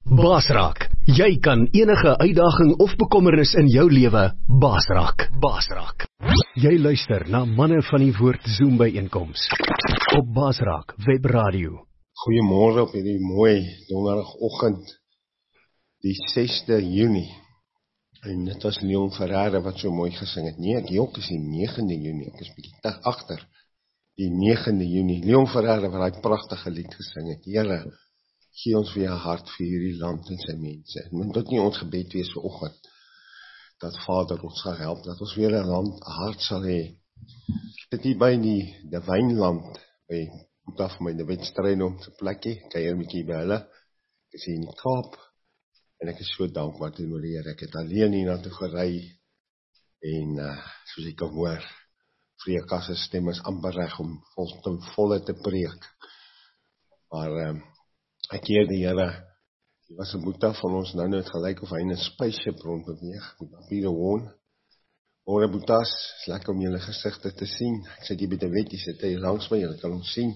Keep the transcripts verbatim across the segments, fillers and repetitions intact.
Baas raak. Jy kan enige uitdaging of bekommernis in jou lewe baas raak. Baas raak. Jy luister na Manne van die Woord Zoom byeenkoms op Baas Raak Web Radio. Goeiemôre op hierdie mooi donderdagoggend, die sesde Junie. En dit was Leon Ferreira wat so mooi gesing het. Nee, ek jok is die negende Junie, ek is bietjie te agter. Die negende Junie. Leon Ferreira wat daai pragtige lied gesing het. Here, gee ons weer 'n hart vir hierdie land en sy mense. En moet dit nie ons gebed wees vir oggend, dat Vader ons sal help, dat ons weer 'n land, 'n hart sal hê. Dit hier by die, die Wynland, by moet af my die wedstryd om te plekkie, kuier 'n bietjie by hulle. Ek is hier in die Kaap, en ek is so dankbaar teenoor die Here. Ek het alleen hier na toe gery, en uh, soos ek kan hoor, Freekas se stem is amper reg om vol te volle te preek. Maar um, ek eer die Here. Die was 'n boeta van ons nou net gelyk of hy in 'n spaceship rondbeweeg, met papiere hoorn. Môre boetas, is lekker om julle gesigte te sien. Ek sit hier by die wet, jy sit hier langs my, julle kan ons sien.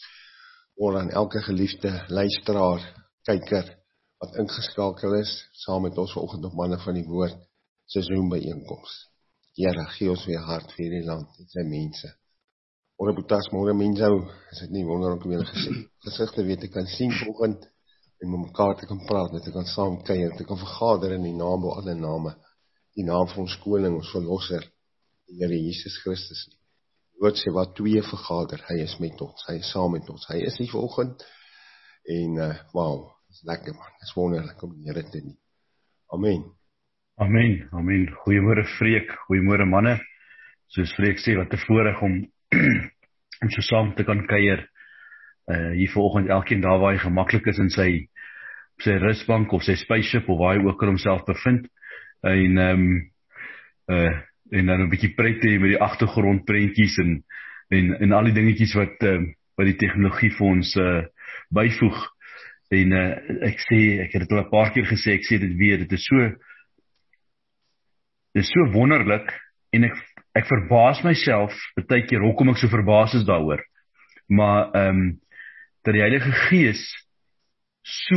Môre aan elke geliefde luisteraar, kyker, wat ingeskakel is, saam met ons vanoggend op Manne van die Woord, se Zoom byeenkoms. Here, gee ons weer hart vir hierdie land en sy mense. Môre boetas, môre mense, is dit nie wonderlik om julle gesigte weer te kan sien vanoggend, en met mekaar te kan praat, dat ek kan saam kuier, dat ek kan vergader in die naam bo alle name, die naam van ons koning, ons verlosser, die Here Jesus Christus. Die woord sê wat twee vergader, hy is met ons, hy is saam met ons, hy is hier vanoggend, en uh, wauw, is lekker man, is wonderlik om die Here te dien. Amen. Amen, amen. Goeiemôre Freek, goeiemôre manne. Soos Freek sê, wat 'n voorreg om om so saam te kan kuier. Uh, hier vanoggend, elkeen daar waar hy gemaklik is in sy op sy rusbank of sy spaceship of waar hy ook al homself bevind. En um, uh, en dan 'n bietjie pret hê met die agtergrondprentjies en en en al die dingetjies wat uh, wat die tegnologie vir ons uh, byvoeg. En uh, ek sê, ek het dit al 'n paar keer gesê, ek sê dit weer, dit is so dit is so wonderlik, en ek ek verbaas myself baie keer hoekom ek so verbaas is daaroor. Maar ehm um, dat die Heilige Gees so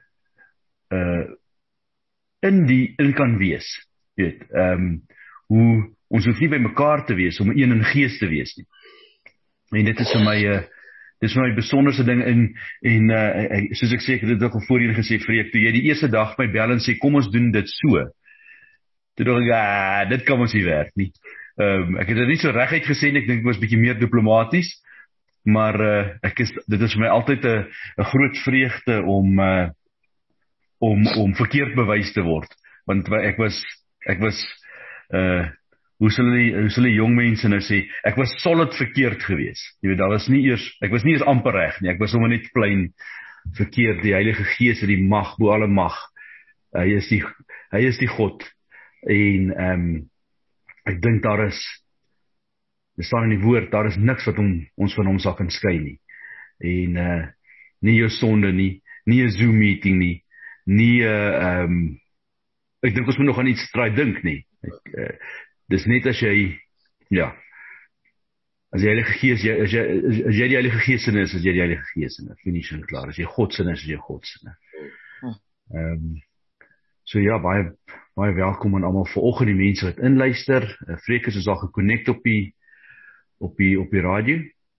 uh, in die in kan wees. Weet, ehm um, hoe ons hoef nie by mekaar te wees om een in gees te wees nie. En dit is vir my 'n uh, dit is vir my besonderse ding in en uh, soos ek sê, ek het dit ook al voorheen gesê, Freek, toe jy die eerste dag my bel en sê kom ons doen dit so. Toe dink ek, ah, dit kan ons nie werk nie. Um, ek het dit nie so reguit gesê nie, ek dink ek was bietjie meer diplomaties, maar uh, ek is, dit is vir my altyd 'n 'n groot vreugde om uh, om om verkeerd bewys te word, want ek was ek was uh, hoe sal die hoe sal die jong mense nou sê, ek was solid verkeerd gewees. Jy weet, daar was nie eers ek was nie eens amper reg nie, ek was sommer net plain verkeerd. Die Heilige Gees het die mag bo alle mag. Hy is die hy is die God. En ehm um, ek dink daar is, dit staan in die woord, daar is niks wat om, ons van hom sal kan skei nie. En uh, nie jou sonde nie, nie 'n Zoom meeting nie, nie 'n uh, um, ek dink ons moet nog aan iets try dink nie. Ek, uh, dis net as jy, ja, as jy Heilige Gees, jy, as, jy, as jy die Heilige Gees in is, as jy die Heilige Gees in is, finies en klaar, as jy God sin is, as jy God sin is. Ehm um, So ja, baie baie welkom aan almal vanoggend, die mense wat inluister. Uh, Freek is al gekonnekt op die op die op die radio.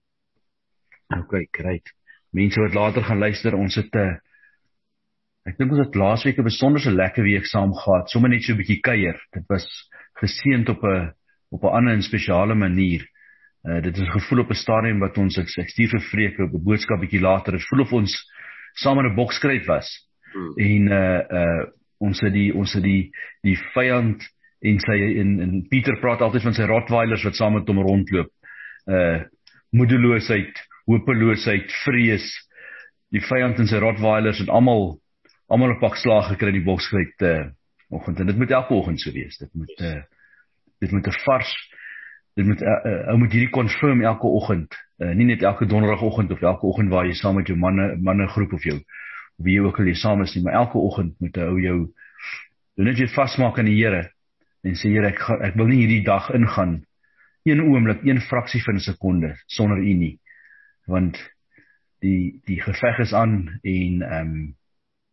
Okay, great. Mense wat later gaan luister, ons het 'n uh, ek dink ons het laasweek 'n besonderse lekker week saam gehad, sommer net so 'n bietjie kuier. Dit was geseënd op 'n op 'n ander en spesiale manier. Uh, dit is gevoel op 'n stadium wat ons ek, ek stuur vir Freek 'n boodskap bietjie later. Dit voel of ons saam in 'n bokskryf was. Hmm. En uh uh ons het die ons het die die vyand en sy en, en Pieter praat altyd van sy rottweilers wat saam met hom rondloop. Uh moedeloosheid, hopeloosheid, vrees. Die vyand en sy rottweilers het almal almal 'n pak slaag gekry in die bokskryt uh oggend. En dit moet elke oggend so wees. Dit moet uh dit moet 'n vars dit moet uh, uh, ou moet hierdie confirm elke oggend. Uh, nie net elke donderdagoggend of elke oggend waar jy saam met jou manne manne groep of jou wie jy ook al jy saam is nie, maar elke oggend moet ou jou doen net jy vasmaak aan die Here en sê Here, ek, ek wil nie hierdie dag ingaan een oomblik, een fraksie van 'n sekonde sonder U nie, want die die geveg is aan en ehm um,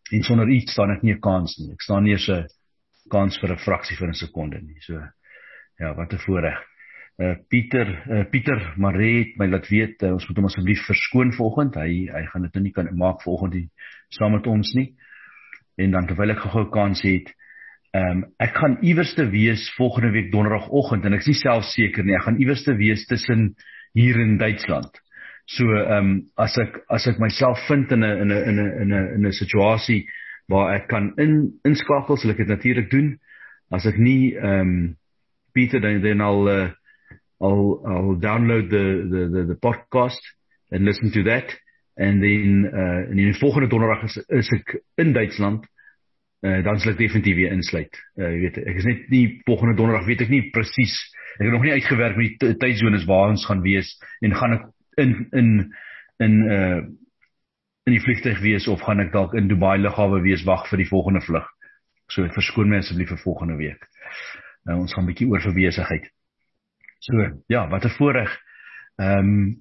En sonder iets staan ek nie 'n kans nie. Ek staan nie eens 'n kans vir 'n fraksie van 'n sekonde nie. So, ja, wat 'n voorreg. Uh, Pieter, uh, Pieter Maree het my laat weet, uh, ons moet hom asseblief verskoon vanoggend. Hy, hy gaan dit nie kan maak vanoggend nie, saam met ons nie. En dan terwyl ek gou-gou kans het, um, ek gaan iewerste wees volgende week donderdagoggend, en ek is nie self seker nie, ek gaan iewerste wees tussen hier in Duitsland. So, um, as ek as ek myself vind in 'n in 'n in 'n in 'n in 'n situasie waar ek kan in inskakel, sal ek dit natuurlik doen. As ek nie, um, Pieter, dan dan al uh, I'll, I'll download the, the, the, the podcast and listen to that. And then, uh, en die volgende donderdag is, is ek in Duitsland, uh, dan sal ek definitief weer insluit. Uh, weet, ek is net nie, volgende donderdag weet ek nie precies, ek het nog nie uitgewerk met die tydzones waar ons gaan wees, en gaan ek in, in, in, uh, in die vliegtuig wees, of gaan ek dalk in Dubai lughawe wees, wag vir die volgende vlug. So, ek verskoon my asseblief vir volgende week. Uh, ons gaan 'n bietjie oor verwesigheid. So, ja, wat 'n voorreg. Um,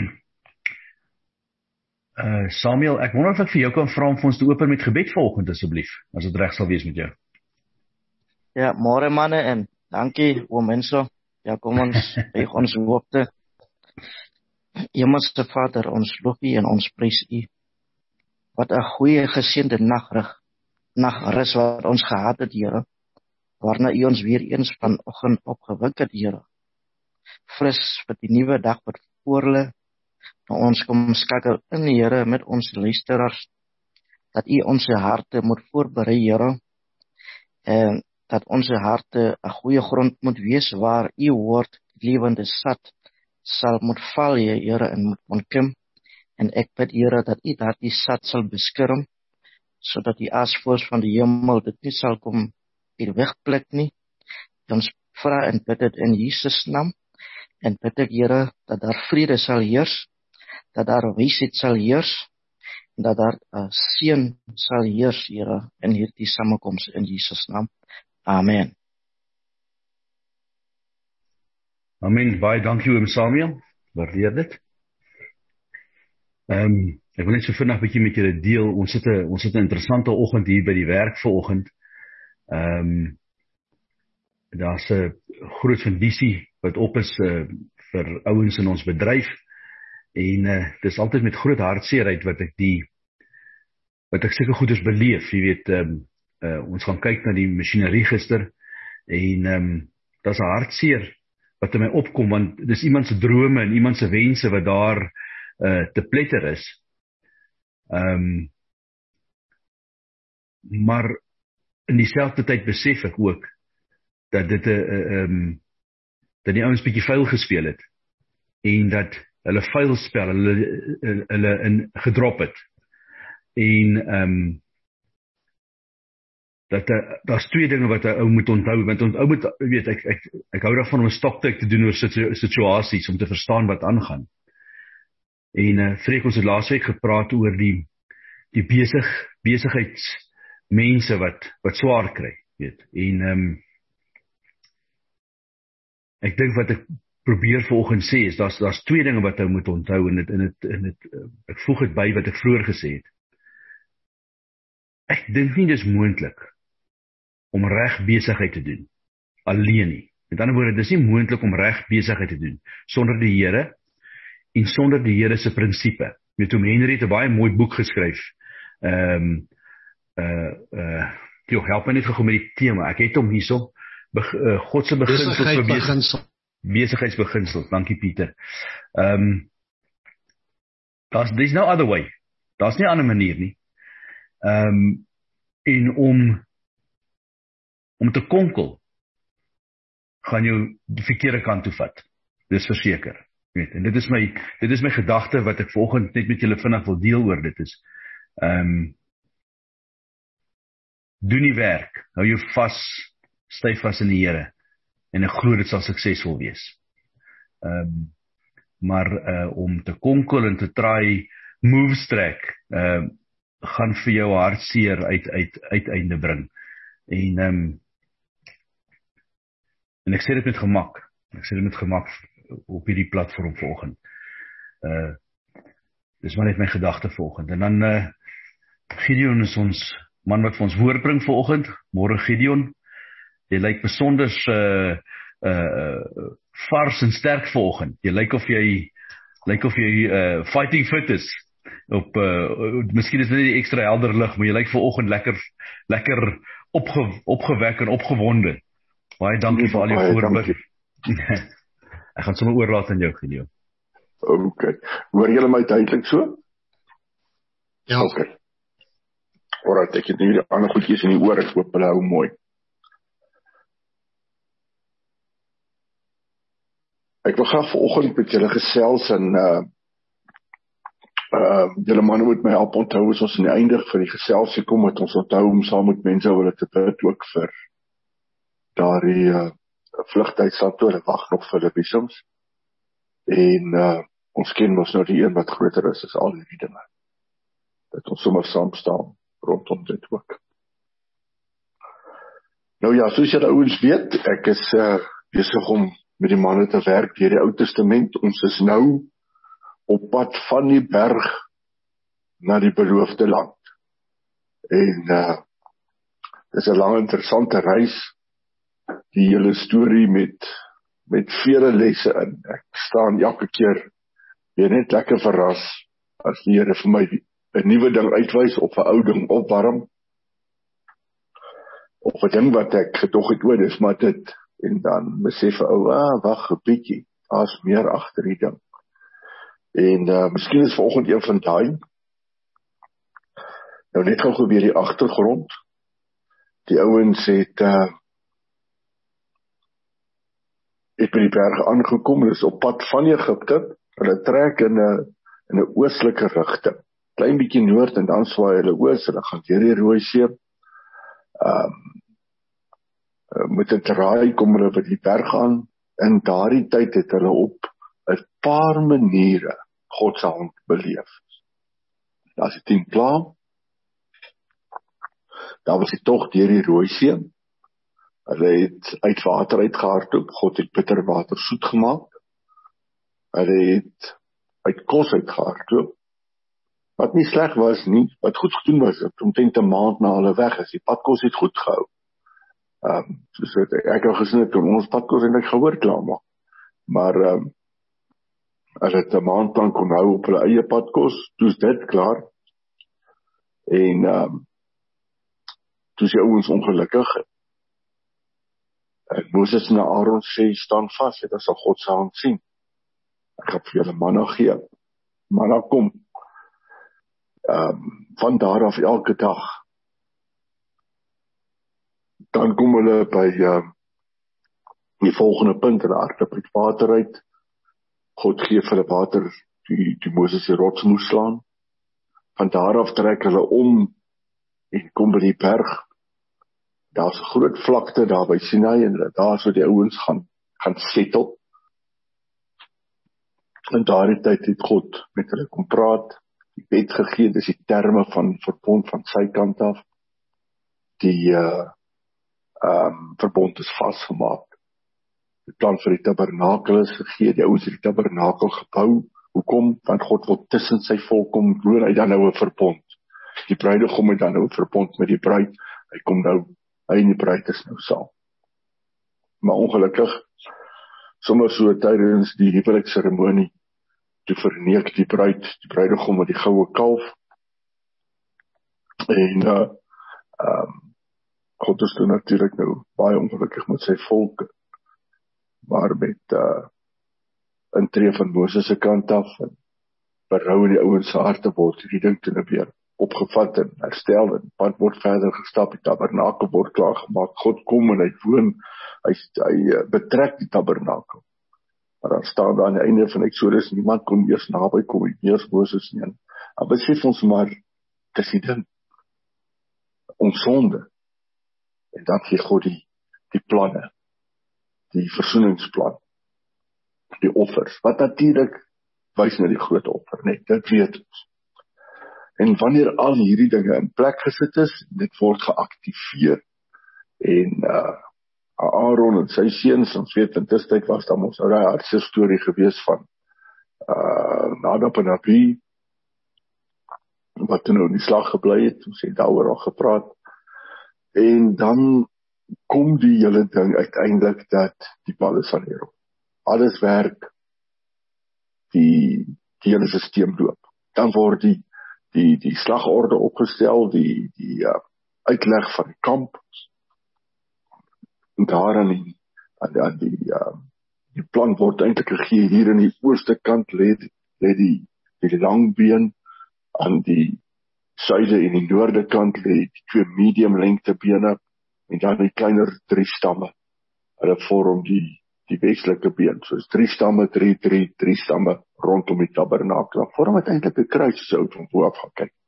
uh, Samuel, ek wonder of ek vir jou kan vra om vir ons te open met gebed vanoggend asseblief, as dit reg sal wees met jou. Ja, môre manne, en dankie oom Enso. Ja, kom ons buig ons hoofde. Hemelse Vader, ons loof U en ons prys U. Wat 'n goeie geseënde nagrug, nagrus wat ons gehad het, Here, waarna U ons weer eens vanoggend opgewek het, Here. Fris vir die nuwe dag wat voor lê. Ons kom skakel in, Here, met ons luisteraars, dat U ons harte moet voorberei, Here, en dat ons harte 'n goeie grond moet wees waar U woord lewende sat sal moet val, Here, en moet ontkim. En ek bid, Here, dat U daardie sat sal beskerm, sodat die aasvoëls van die hemel dit nie sal kom hier wegpluk nie. Ons vra en bid dit in Jesus naam. En bid ek, Here, dat daar vrede sal heers, dat daar wysheid sal heers, en dat daar uh, seën sal heers, Here, in hierdie samekoms in Jesus naam. Amen. Amen. Baie dankie oom Samuel. Waardeer dit. Ehm, um, ek wil net so vinnig 'n bietjie met julle deel. Ons het 'n ons het 'n interessante oggend hier by die werk vanoggend. Ehm um, daar's 'n groot vendisie wat op is uh, vir ouens in ons bedryf, en uh, dis altyd met groot hartseerheid wat ek die wat ek seker goeders beleef, jy weet, um, uh, ons gaan kyk na die masjinerie gister, en um, daar's 'n hartseer wat in my opkom, want dis iemand se drome en iemand se wense wat daar uh, te pletter is. Um, maar in dieselfde tyd besef ek ook dat dit 'n uh, um, dat die ouens bietjie vuil gespeel het, en dat hulle vuil spel, hulle, hulle in gedrop het, en um, dat daar's twee dinge wat 'n ou moet onthou, want 'n ou moet, weet, ek, ek, ek hou daarvan om 'n stoktyk te doen oor situ, situasies, om te verstaan wat aangaan. En uh, Freek, ons het laasweek gepraat oor die, die besig, besigheidsmense wat, wat swaar kry, weet, en um, ek dink wat ek probeer vanoggend sê is, daar's daar's twee dinge wat ou moet onthou, en dit en dit en dit ek voeg dit by wat ek vroeër gesê het. Ek dink nie dis moontlik om reg besigheid te doen alleen nie. Met ander woorde, dis nie moontlik om reg besigheid te doen sonder die Here en sonder die Here se prinsipe. Met Tom Henry het 'n baie mooi boek geskryf. Ehm um, uh uh jy help my net gou met die tema. Ek het hom hierso. Beg, uh, God se beginsels vir besigheid. Besigheidsbeginsels, dankie Pieter. Ehm um, daar's there's no other way. Daar's nie 'n ander manier nie. Ehm um, en om om te konkel gaan jou die verkeerde kant toe vat. Dis verseker. Weet, en dit is my dit is my gedagte wat ek vanoggend net met julle vinnig wil deel oor dit is. Ehm um, doen die werk. Hou jou vas, styf vas in die Here. En ek glo dit sal suksesvol wees. Ehm um, maar uh, om te konkel en te try moves trek, ehm uh, gaan vir jou hartseer uit uit uiteinde bring. En ehm um, en ek sê dit met gemak. Ek sê dit met gemak op hierdie platform vanoggend. Uh dis maar net my gedagte vanoggend. En dan uh Gideon is ons man wat vir ons woord bring vanoggend. Môre Gideon. Jy lyk besonder uh, uh, vars en sterk vanoggend. Jy lyk of jy lyk of jy uh, fighting fit is. Op uh, miskien is dit nie ekstra helder lig, maar jy lyk vanoggend lekker lekker opge, opgewek en opgewonde. Baie dankie vir al jou voorbeeld. Ek gaan sommer oorlaat aan jou, Gideon. Ok. Hoor julle my duidelik so? Ja. Ok. Alright, ek het nie die ander goedjies in die oor, ek hoop hulle hou mooi. Ek wil graag vanoggend met julle gesels en uh, uh, julle manne moet my help onthou as ons aan die einde vir die geselsie kom, het ons onthou om saam met mense hulle te bid ook vir daardie uh, vlugtydstand toe, hulle wag nog vir hulle visums. En uh, ons ken ons nou die een wat groter is as al die dinge. Dat ons sommer saam staan rondom dit ook. Nou ja, soos julle ouens weet, ek is uh, besig om met die manne te werk deur die Ou Testament. Ons is nou op pad van die berg na die beloofde land. En uh, dit is 'n lang interessante reis, die hele storie met met vele lesse in. Ek staan elke keer weer net lekker verras as die Here vir my 'n nuwe ding uitwys of 'n ou ding opwarm. Of 'n ding wat ek gedog het, o, dis maar dit. En dan besef ou, ah, wag 'n bietjie, daar's meer agter die ding. En uh, miskien is vanoggend een van daai. Nou net gou gebeur die agtergrond. Die ouens het uh, het by die berge aangekom, hulle is op pad van Egipte. Hulle trek in 'n in 'n oostelike rigting. Klein bietjie noord en dan swaai hulle oos, hulle gaan deur die Rooi See. Ehm um, met 'n draai kom hulle by die berg aan. In daardie tyd het hulle op 'n paar maniere God se hand beleef. Daar's die tien pla. Daar was die tog deur die Rooi See. Hulle het uit water uitgehardloop. God het bitter water soet gemaak. Hulle het uit kos uitgehardloop. Wat nie sleg was nie, wat goed gedoen was, omtrent 'n maand na hulle weg is. Die padkos het goed gehou. Um, soos het, ek het gesien het, ons padkos en ek gehoor klaar maak. Maar um, as het 'n maand lang kon hou op hulle eie padkos, toe is dit klaar. En um, toe is die ouens ongelukkig. En Moses en Aaron sê, staan vas, dit sal God se hand sien. Ek gaan vir julle manna gee. Manna kom. Um, van daar af elke dag. Dan kom hulle by uh, die volgende punt, hulle hardloop uit water uit. God gee vir hulle water, die, die Moses die rots moes slaan. Van daar af trek hulle om en kom by die berg. Daar's 'n groot vlakte daar by Sinai en daar sou die ouens gaan gaan settle. En daardie tyd het God met hulle kom praat, die wet gegee, dis die terme van verbond van sy kant af. Die uh, um, verbond is vasgemaak. Die plan vir die tabernakel is gegee, die ouens het die tabernakel gebou. Hoekom? Want God wil tussen sy volk kom woon, hy dan nou 'n verbond. Die bruidegom het dan nou 'n verbond met die bruid. Hy kom nou, hy en die bruid is nou saam. Maar ongelukkig, sommer so tydens die huwelikseremonie, toe verneek die bruid, die bruidegom met die goue kalf. En uh, um, God is toen natuurlijk nou baie ongelukkig met sy volk, maar met uh, intree van Moses se kant af, en berou in die ouens se harte word, die ding toe nou weer opgevat en herstel, en pad word verder gestap, die tabernakel word klaargemaak, God kom en hy woon, hy, hy betrek die tabernakel. Maar dan staan daar aan die einde van Exodus, niemand kon eers naby kom, nie eers Moses nie. En besef ons maar, dis die ding, ons sonde. En dan gee God die, die planne, die versoeningsplan, die offers, wat natuurlijk wys na die groot offer, net, dit weet ons. En wanneer al hierdie dinge in plek gesit is, dit word geactiveer, en uh, Aaron en sy seuns, ons weet, in dis tyd was dan ons ou daai hartseer storie gewees van uh, Nadab en Abihu, wat toe nou in die slag gebly het, ons het daaroor al gepraat, en dan kom die hele ding uiteindelik dat die bal is van die rol. Alles werk, die, die hele systeem loop. Dan word die, die, die slagorde opgestel, die, die uh, uitleg van die kamp, en daar aan die, aan, aan die, uh, die plan word eintlik gegee, hier in die ooste kant lê lê die, die langbeen, aan die suide en die noorde kant lê die twee medium lengte bene, en dan die kleiner drie stamme, hulle vorm die, die westelike been, soos drie stamme, drie, drie, drie stamme, rondom die tabernakel, dan vorm uiteindelik 'n kruis, so uit van bo af gaan kyk.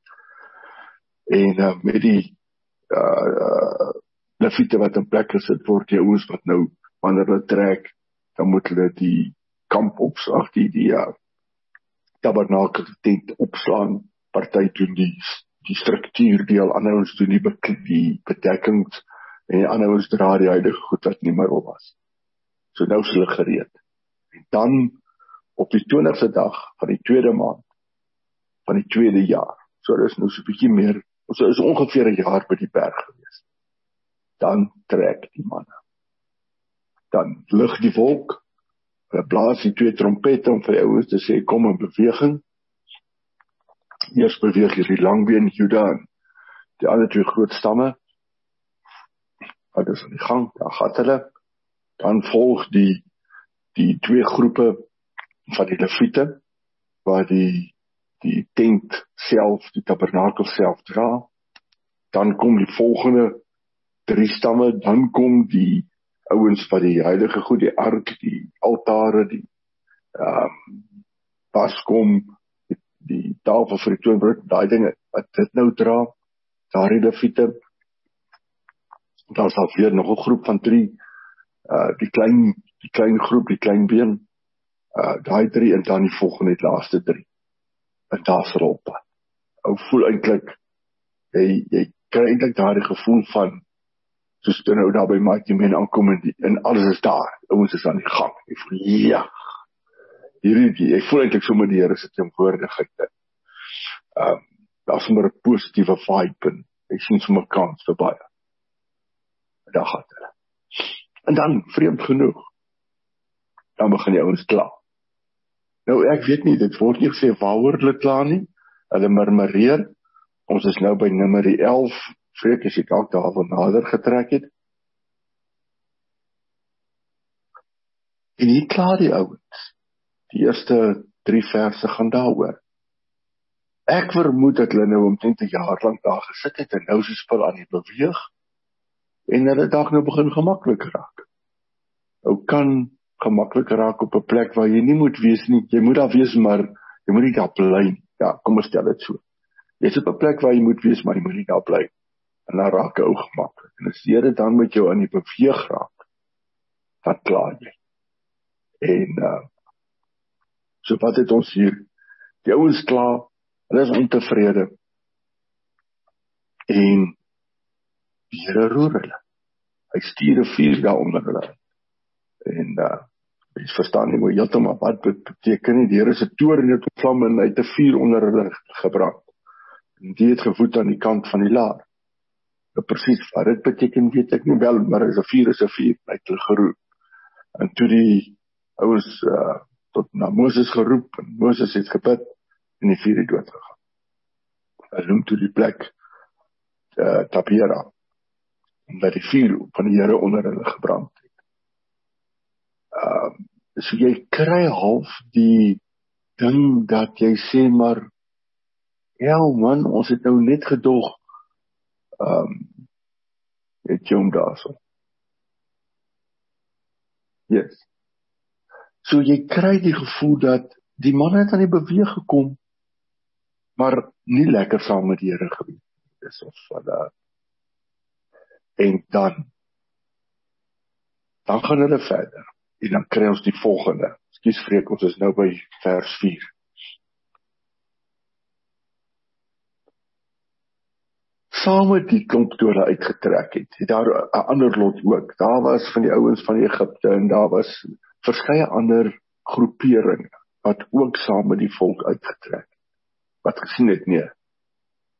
En uh, met die uh, uh, leviete wat in plek gesit word, die ouens wat nou, wanneer hulle trek, dan moet hulle die kamp opslag, die, die uh, tabernakel tent opslaan, party doen die, die struktuurdeel, ander ouens doen die, die bedekkings, en die ander ouens dra die heilige goed wat nie meer op was. So nou is hulle gereed. En dan, op die twintigste dag van die tweede maand, van die tweede jaar, so is nou so 'n bietjie meer, so is ongeveer 'n jaar by die berg gewees. Dan trek die manne. Dan lig die wolk, hulle blaas die twee trompette om vir die ouens te sê, kom in beweging. Eers beweeg hierdie langbeen Juda en die ander twee groot stamme. Wat is aan die gang? Daar gaan hulle. Dan volg die, die twee groepe van die leviete, waar die, die tent self, die tabernakel self dra. Dan kom die volgende drie stamme, dan kom die ouens wat die heilige goed, die ark, die altare, die um, paskom, die, die tafel vir die toonbrood, daai dinge, wat dit nou dra, daar die leviete. Dan is daar weer nog 'n groep van drie, uh, die klein, die klein groep, die klein been, uh, daai drie, en dan die volgende, die laaste drie. En daar is rolpad. Ou voel eintlik, jy, jy kry eintlik daar die gevoel van, soos jy nou daar by Mighty Men aankom, en, die, en alles is daar, ouens is aan die gang, jy voel, ja, hierdie, jy voel eintlik so met die Here se teenwoordigheid, um, daar is maar 'n positiewe vibe, en jy sien sommer kans vir baie, en daar gaat hulle, en dan, vreemd genoeg, dan begin die ouens kla. Nou ek weet nie, dit word nie gesê waaroor hulle kla nie, hulle murmureer, ons is nou by nummer elf, vreek as ek ook daarvan nader getrek het. En hier klaar die ouens. Die eerste drie verse gaan daaroor. Ek vermoed dat hulle nou omtrent 'n jaar lank daar gesit het, en nou is die spul aan die beweeg, en hulle dag nou begin gemaklik raak. Nou kan gemaklik raak op 'n plek waar jy nie moet wees nie, jy moet daar wees, maar jy moet nie daar bly nie. Ja, kom ons stel dit so. Jy is op 'n plek waar jy moet wees, maar jy moet nie daar bly. En dan raak jy ook gemaklik. En as die Here dan met jou aan die beweeg raak, dan klaar jy. En, uh, so wat het ons hier? Die ouens klaar, hulle is ontevrede. En die Here roer hulle. Hy stuur 'n vuur daar onder hulle. En, uh, jy verstaan nie mooi heeltemal wat dit beteken nie. Die Here se toorn het ontvlam en hy het 'n vuur onder hulle gebrand. En die het gewoed aan die kant van die laar. Nou presies wat dit beteken weet ek nie wel, maar as 'n vuur is 'n vuur, hy het hulle geroep. En toe die ouens uh, tot na Moses geroep, en Moses het gebid, en die vuur het doodgegaan. Hy noem toe die plek uh, Tabera, omdat die vuur van die Here onder hulle gebrand het. Uh, so jy kry half die ding dat jy sê maar, ja man, ons het nou net gedog, um, het jy om daar so. Yes. So jy kry die gevoel dat die man het aan die beweeg gekom, maar nie lekker saam met die Here gewees. Dis of wat daar. En dan, dan gaan hulle verder. En dan kry ons die volgende. Ekskuus vreek, ons is nou by vers vier. Saam met die klomp toe hulle uitgetrek het, het daar 'n ander lot ook. Daar was van die ouens van Egipte, en daar was verskeie ander groeperinge, wat ook saam met die volk uitgetrek het. Wat gesien het, nee,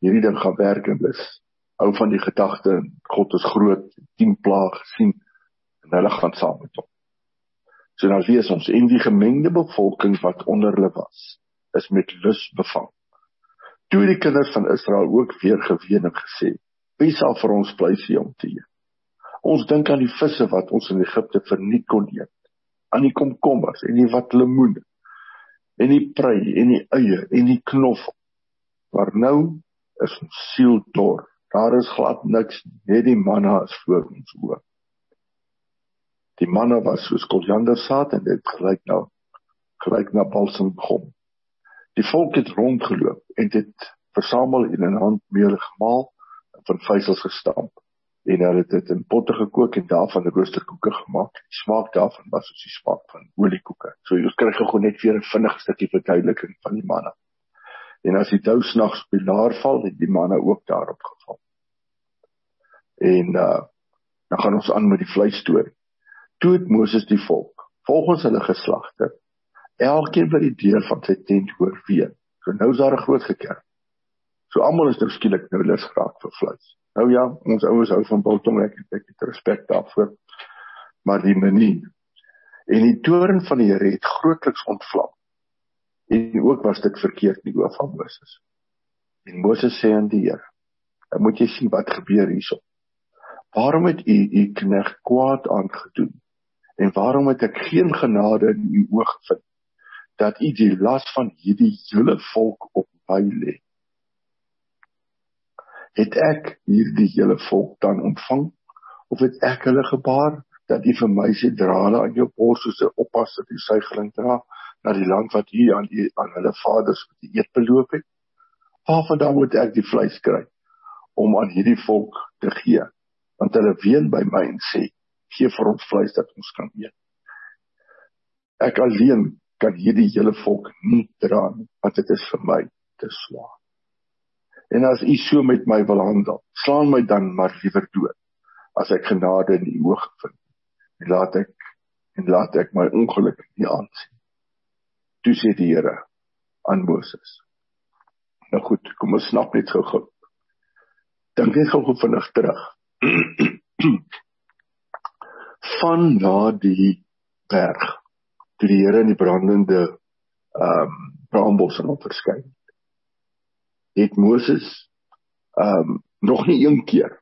hierdie ding gaan werk en is, hou van die gedagte, God is groot, tien plaag gesien, en hulle gaan saam met hom. So dan wees ons, en die gemengde bevolking wat onder hulle was, is met lus bevang. Toe die kinders van Israel ook weer geween en gesê, wie sal vir ons vleisie om te eet? Ons dink aan die visse wat ons in Egipte verniet kon eet, aan die komkommers en die wat lemoene, en die prei en die eie en die knoffel. Maar nou is ons siel dor, daar is glad niks, net die manna is voor ons oë. Die manna was soos koriandersaad en dit gelyk na, gelyk na balsemgom. Die volk het rondgeloop en dit versamel en in handmeel gemaal en van vysels gestamp. En hulle het dit in potte gekook en daarvan roosterkoeke gemaak. Die smaak daarvan was soos die smaak van oliekoeke. So ons kry gou net weer 'n vinnige stukkie verduideliking van die manna. En as die dou snags op die laar val, het die manna ook daarop geval. En uh, dan gaan ons aan met die vleisstorie. Toe het Moses die volk, volgens hulle geslagte, elkeen by die deur van sy tent oorween. So nou is daar 'n groot gekerk. So almal is nou skielik nou lus geraak vir vleis. Nou ja, ons ouers hou van biltong, ek het ek het respek daarvoor. Maar die manier. En die toorn van die Here het grootliks ontvlam. En ook was dit verkeerd in die oë van Moses. En Moses sê aan die Here, dan moet jy sien wat gebeur hierso. Waarom het u u knegt kwaad aangedoen? En waarom het ek geen genade in u oë gevind, dat u die las van hierdie hele volk op my lê? Het ek hierdie hele volk dan ontvang, of het ek hulle gebaar, dat u vir my sê, dra hulle aan jou bors soos 'n oppas dat u suigeling dra, na die land wat u aan, u, aan hulle vaders met die eed beloof het? Waarvandaan moet ek die vleis kry, om aan hierdie volk te gee? Want hulle ween by my en sê, gee vir ons vleis dat ons kan eet. Ek alleen kan hierdie hele volk nie dra nie, want dit is vir my te swaar. En as u so met my wil handel, slaan my dan maar liewer dood, as ek genade in u oog vind, en laat ek, en laat ek my ongeluk nie aansien. Toe sê die Here aan Moses. Nou goed, kom ons snap net gou-gou. Dink net gou-gou vinnig terug. Van na die berg, toe die Here in die brandende um, braambos aan hom verskyn, het Moses um, nog nie een keer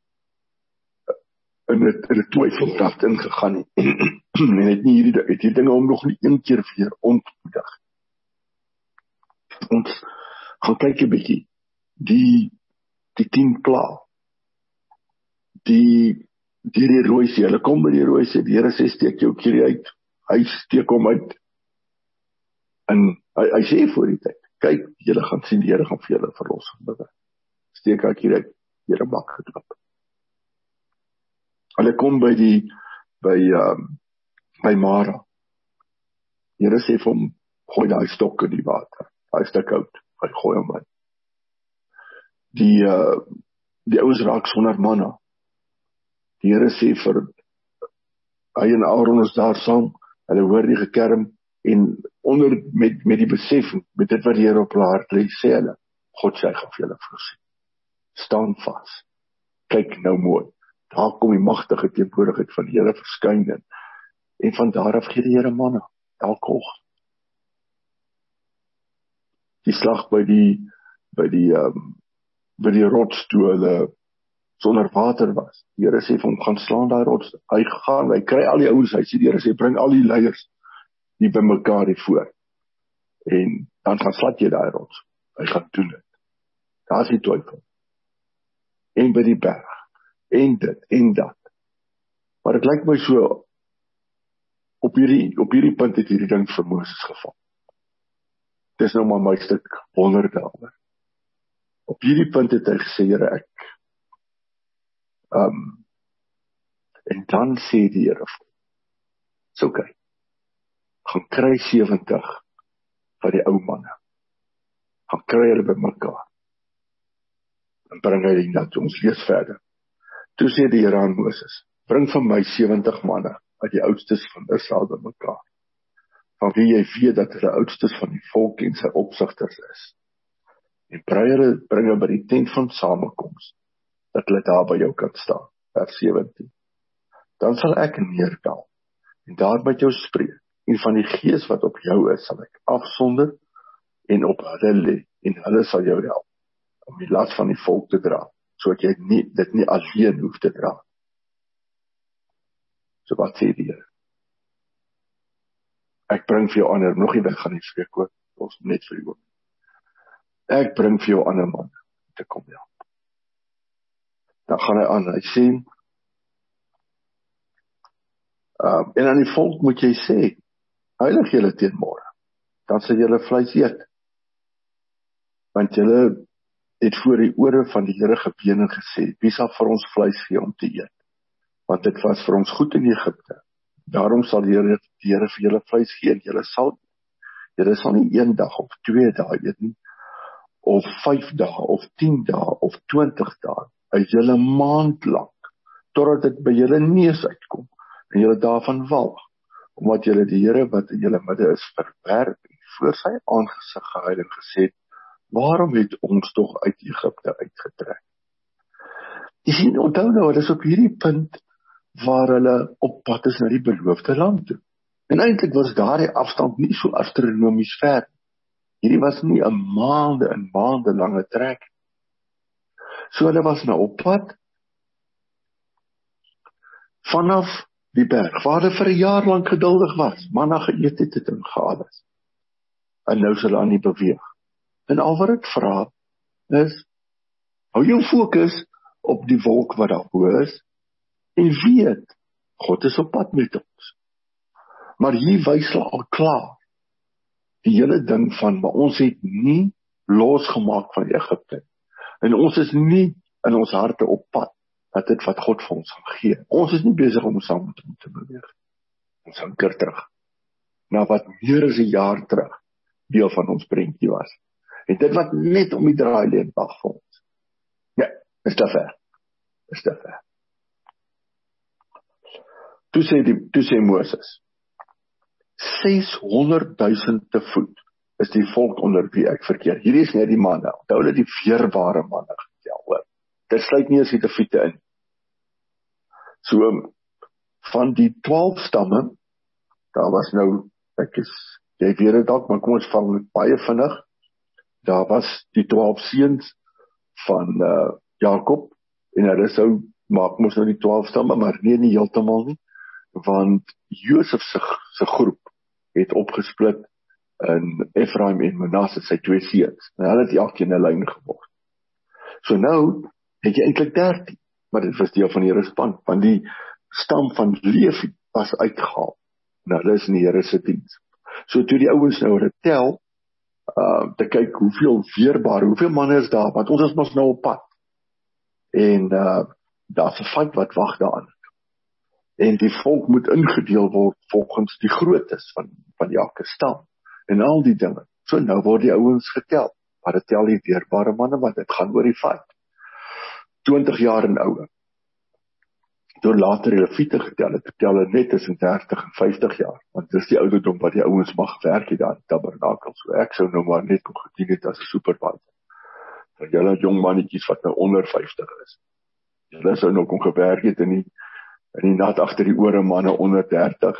in het, in het twyfeldraft ingegaan nie, en het nie hierdie, het die dinge om nog nie een keer weer ontmoedig. Ons gaan kyk 'n bietjie, die, die tien pla, die, die die rooi see, hulle kom by die rooi see, die Here sê, steek jou kierie uit, hy steek hom uit, en hy, hy sê voor die tyd, kyk, julle gaan sien, die Here gaan vir julle verlossing bring. Steek hy kierie uit, die Here maak geklap. Hulle kom by die, by, um, by Mara. Die Here sê vir hom, gooi daai stok in die water, hy is te koud, hy gooi hom in. Die, uh, die ouens raak sonder manna. Die Here sê vir, hy en Aaron is daar saam, hulle hoor die gekerm, en onder, met, met die besef, met dit wat die Here op hulle hart lê, sê hulle, God sê, hy gaan vir julle voorsien. Staan vas. Kyk nou mooi. Daar kom die magtige teenwoordigheid van die Here verskyn in. En van daar af gee die Here manna, elke oggend. Die slag by die, by die, um, by die rots toe hulle sonder water was. Die Here sê vir hom, gaan slaan daai rots. Hy gaan, hy kry al die ouens, hy sê die Here sê, bring al die leiers die by mekaar hier voor. En dan gaan slat jy daai rots. Hy gaan doen dit. Daar is die twyfel. En by die berg. En dit, en dat. Maar dit lyk my so, op hierdie, op hierdie punt het hierdie ding vir Moses geval. Dit is nou maar my stuk wonder daaroor. Op hierdie punt het hy gesê, Here, ek, um, en dan sê die Here, is oké, okay, gaan kry sewentig van die ou manne, gaan kry hulle by mekaar, en bring hy die dat ons lees verder. Toe sê die Here aan Moses, bring van my sewentig manne, uit die oudstes van Israel by mekaar, van wie jy weet dat hulle oudstes van die volk en sy opsigters is. en bring hulle by die tent van samekoms, dat hulle daar by jou kan staan. Vers sewentien. Dan sal ek neerdal, en daar met jou spreek, en van die gees wat op jou is, sal ek afsonder, en op hulle lê, en hulle sal jou help, om die las van die volk te dra, sodat jy nie, dit nie alleen hoef te dra. So wat sê die Here? Ek bring vir jou ander, nog nie weg gaan die spreekwoord, ons net vir jou. Ek bring vir jou ander man, te kom help. Dan gaan hy aan, hy sê, uh, en aan die volk moet jy sê, heilig julle teen môre, dan sal julle vleis eet, want julle het voor die ore van die Here gebeen en gesê, wie sal vir ons vleis gee om te eet, want dit was vir ons goed in Egipte, daarom sal die Here, die Here vir julle vleis gee, en julle sal, julle sal nie een dag of twee dae eet nie, of vyf dae, of tien dae, of twintig dae, uit julle maand lang, totdat dit by julle neus uitkom, en julle daarvan walg, omdat julle die Here wat in julle midde is verwerp, en voor sy aangesig gehuil en gesê, waarom het ons tog uit Egipte uitgetrek? Jy sien, onthou nou, hulle is op hierdie punt, waar hulle op pad is na die beloofde land toe. En eintlik was daar die afstand nie so astronomies ver. Hierdie was nie 'n maande en maande lange trek. So hulle was nou op pad, vanaf die berg, waar hulle vir 'n jaar lank geduldig was, manna geëet het het en gehaal is. En nou is hulle aan die beweeg. En al wat ek vra is, hou jou fokus op die wolk wat daar bo is, en weet, God is op pad met ons. Maar hier wys hulle al klaar, die hele ding van, maar ons het nie losgemaak van Egipte, en ons is nie in ons harte op pad, dat dit wat God vir ons gaan gee. Ons is nie besig om saam met hom te beweeg. Ons anker terug, na wat meer as 'n jaar terug, deel van ons prentjie was. En dit wat net om die draaileen wag vir ons. Ja, is te ver. Is te ver. Toe sê, die, toe sê Moses, seshonderdduisend te voet is die volk onder wie ek verkeer. Hierdie is net die manne, onthou hulle die weerbare manne getel, hoor. Dit sluit nie as die Lewiete in. So, van die twaalf stamme, daar was nou, ek is, jy weet het dalk, maar kom ons vang het baie vinnig, daar was die twaalf seuns van uh, Jakob, en hulle sou, maak ons nou die twaalf stamme, maar nee, nie heeltemal nie, want Josef se, se groep het opgesplit in Ephraim en Manasse, sy twee seuns, en hulle het elkeen 'n lyn geword. So nou, het jy eintlik dertien, maar dit was deel van die Here se span, want die stam van Levi was uitgehaal, en hulle is in die Here se diens. So toe die ouens nou hulle tel, uh, te kyk hoeveel weerbare, hoeveel manne is daar, want ons is mos nou op pad, en uh, daar is 'n vyand wat wag daaraan, en die volk moet ingedeel word volgens die grootes van, van elke stam, en al die dinge. So nou word die ouens getel, maar dit tel die weerbare manne, want dit gaan oor die vyand. twintig jaar en ouer. Toe later die Lewiete getel het, tel hulle net tussen dertig en vyftig jaar, want dis die ouderdom wat die ouens mag werk hier daar in die tabernakel. So ek sou nou maar net kon gedien het as 'n supervisor. Vir julle jong mannetjies wat nou onder vyftig is. Julle sou nou kon gewerk het in die in die nat agter die ore manne onder dertig.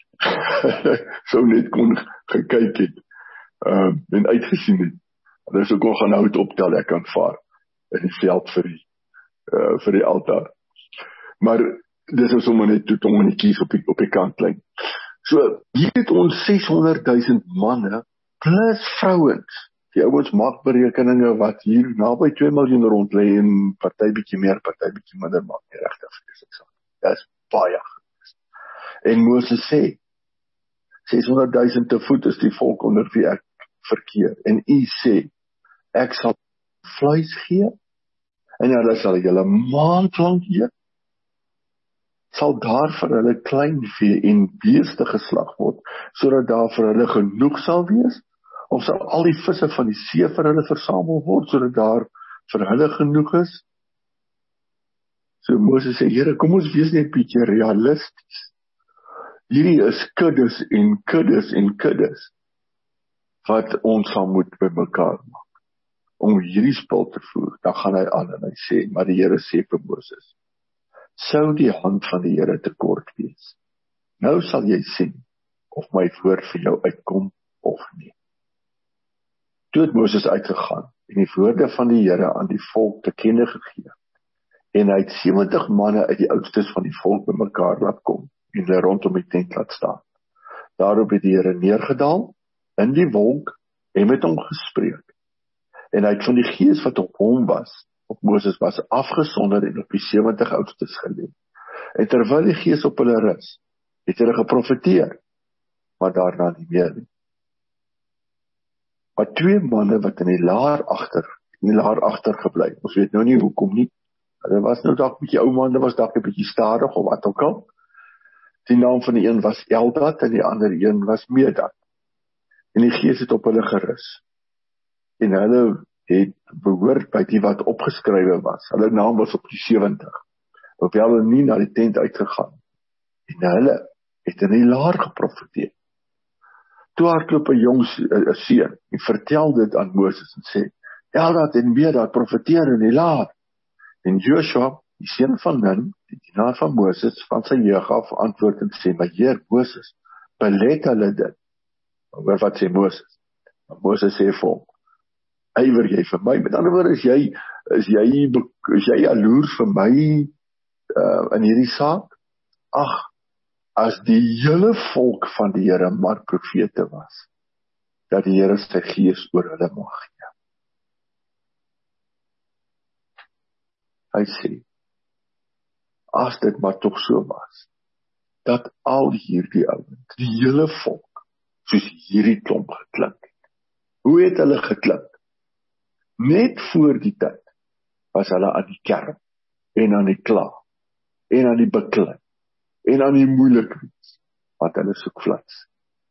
Sou net kon gekyk het, uh, en uitgesien het. Hulle sou kon gaan hout optel, ek kan vaar in die veld vir die, uh, vir die altaar. Maar dis is sommer net toe tong in die kies op die, op die kantlyn. So, hier het ons seshonderdduisend manne, plus vrouens. Die ouens maak berekeninge wat hier naby twee miljoen rond lê en party bietjie meer, party bietjie minder maak nie regtig vreeslik. Dit is baie groot. En Moses sê, seshonderdduisend te voet is die volk onder wie ek verkeer. En u sê, ek sal vleis gee, en hulle sal julle maand lang eet, sal daar vir hulle klein vee en beeste geslag word, sodat daar vir hulle genoeg sal wees, of sal al die visse van die see vir hulle versamel word, sodat daar vir hulle genoeg is? So Moses sê, Here, kom ons wees net bietjie realisties. Hierdie is kuddes en kuddes en kuddes, wat ons sal moet bymekaar maak. om hierdie spul te voer, dan gaan hy aan en hy sê, maar die Here sê vir Moses, sou die hand van die Here te kort wees. Nou sal jy sien, of my woord vir jou uitkom, of nie. Toe het Moses uitgegaan, en die woorde van die Here aan die volk te kenne gegee, en hy het sewentig manne uit die oudstes van die volk bymekaar laat kom, en hulle rondom die tent laat staan. Daarop het die Here neergedaal, in die wolk, en met hom gespreek. En hy het van die gees wat op hom was, op Moses was, afgesonder en op die sewentig oudstes gelê. En terwyl die gees op hulle rus, het hulle geprofeteer, maar daarna nie meer nie. Maar twee manne wat in die laar agter, in die laar agter gebly, ons weet nou nie hoekom nie, hulle was nou dalk 'n bietjie ou man, hulle was dalk 'n bietjie stadig of wat ook al. Die naam van die een was Eldad en die ander een was Medad. En die gees het op hulle gerus. En hulle het behoort by die wat opgeskrywe was. Hulle naam was op die sewentig. Hoewel hulle nie na die tent uitgegaan. En hulle het in die laar geprofeteer. Toe hardloop 'n jong seun en vertel dit aan Moses en sê, Eldad en Medad profeteer in die laar. En Joshua, die seun van Nun, die dienaar van Moses, van sy jeug af antwoord en sê, maar Heer Moses, belet hulle dit. Hoor wat sê Moses? Maar Moses sê vir hom, ywer jy vir my? Met ander woorde, is jy, is jy, is jy jaloers vir my uh, in hierdie saak? Ag, as die hele volk van die Here maar profete was, dat die Here sy gees oor hulle mag gee. Hy sê, as dit maar tog so was, dat al hierdie ouens, die hele volk, soos hierdie klomp geklink het. Hoe het hulle geklink? Net voor die tyd, was hulle aan die kerm, en aan die kla, en aan die beklei, en aan die moeilik wees, wat hulle soek flits.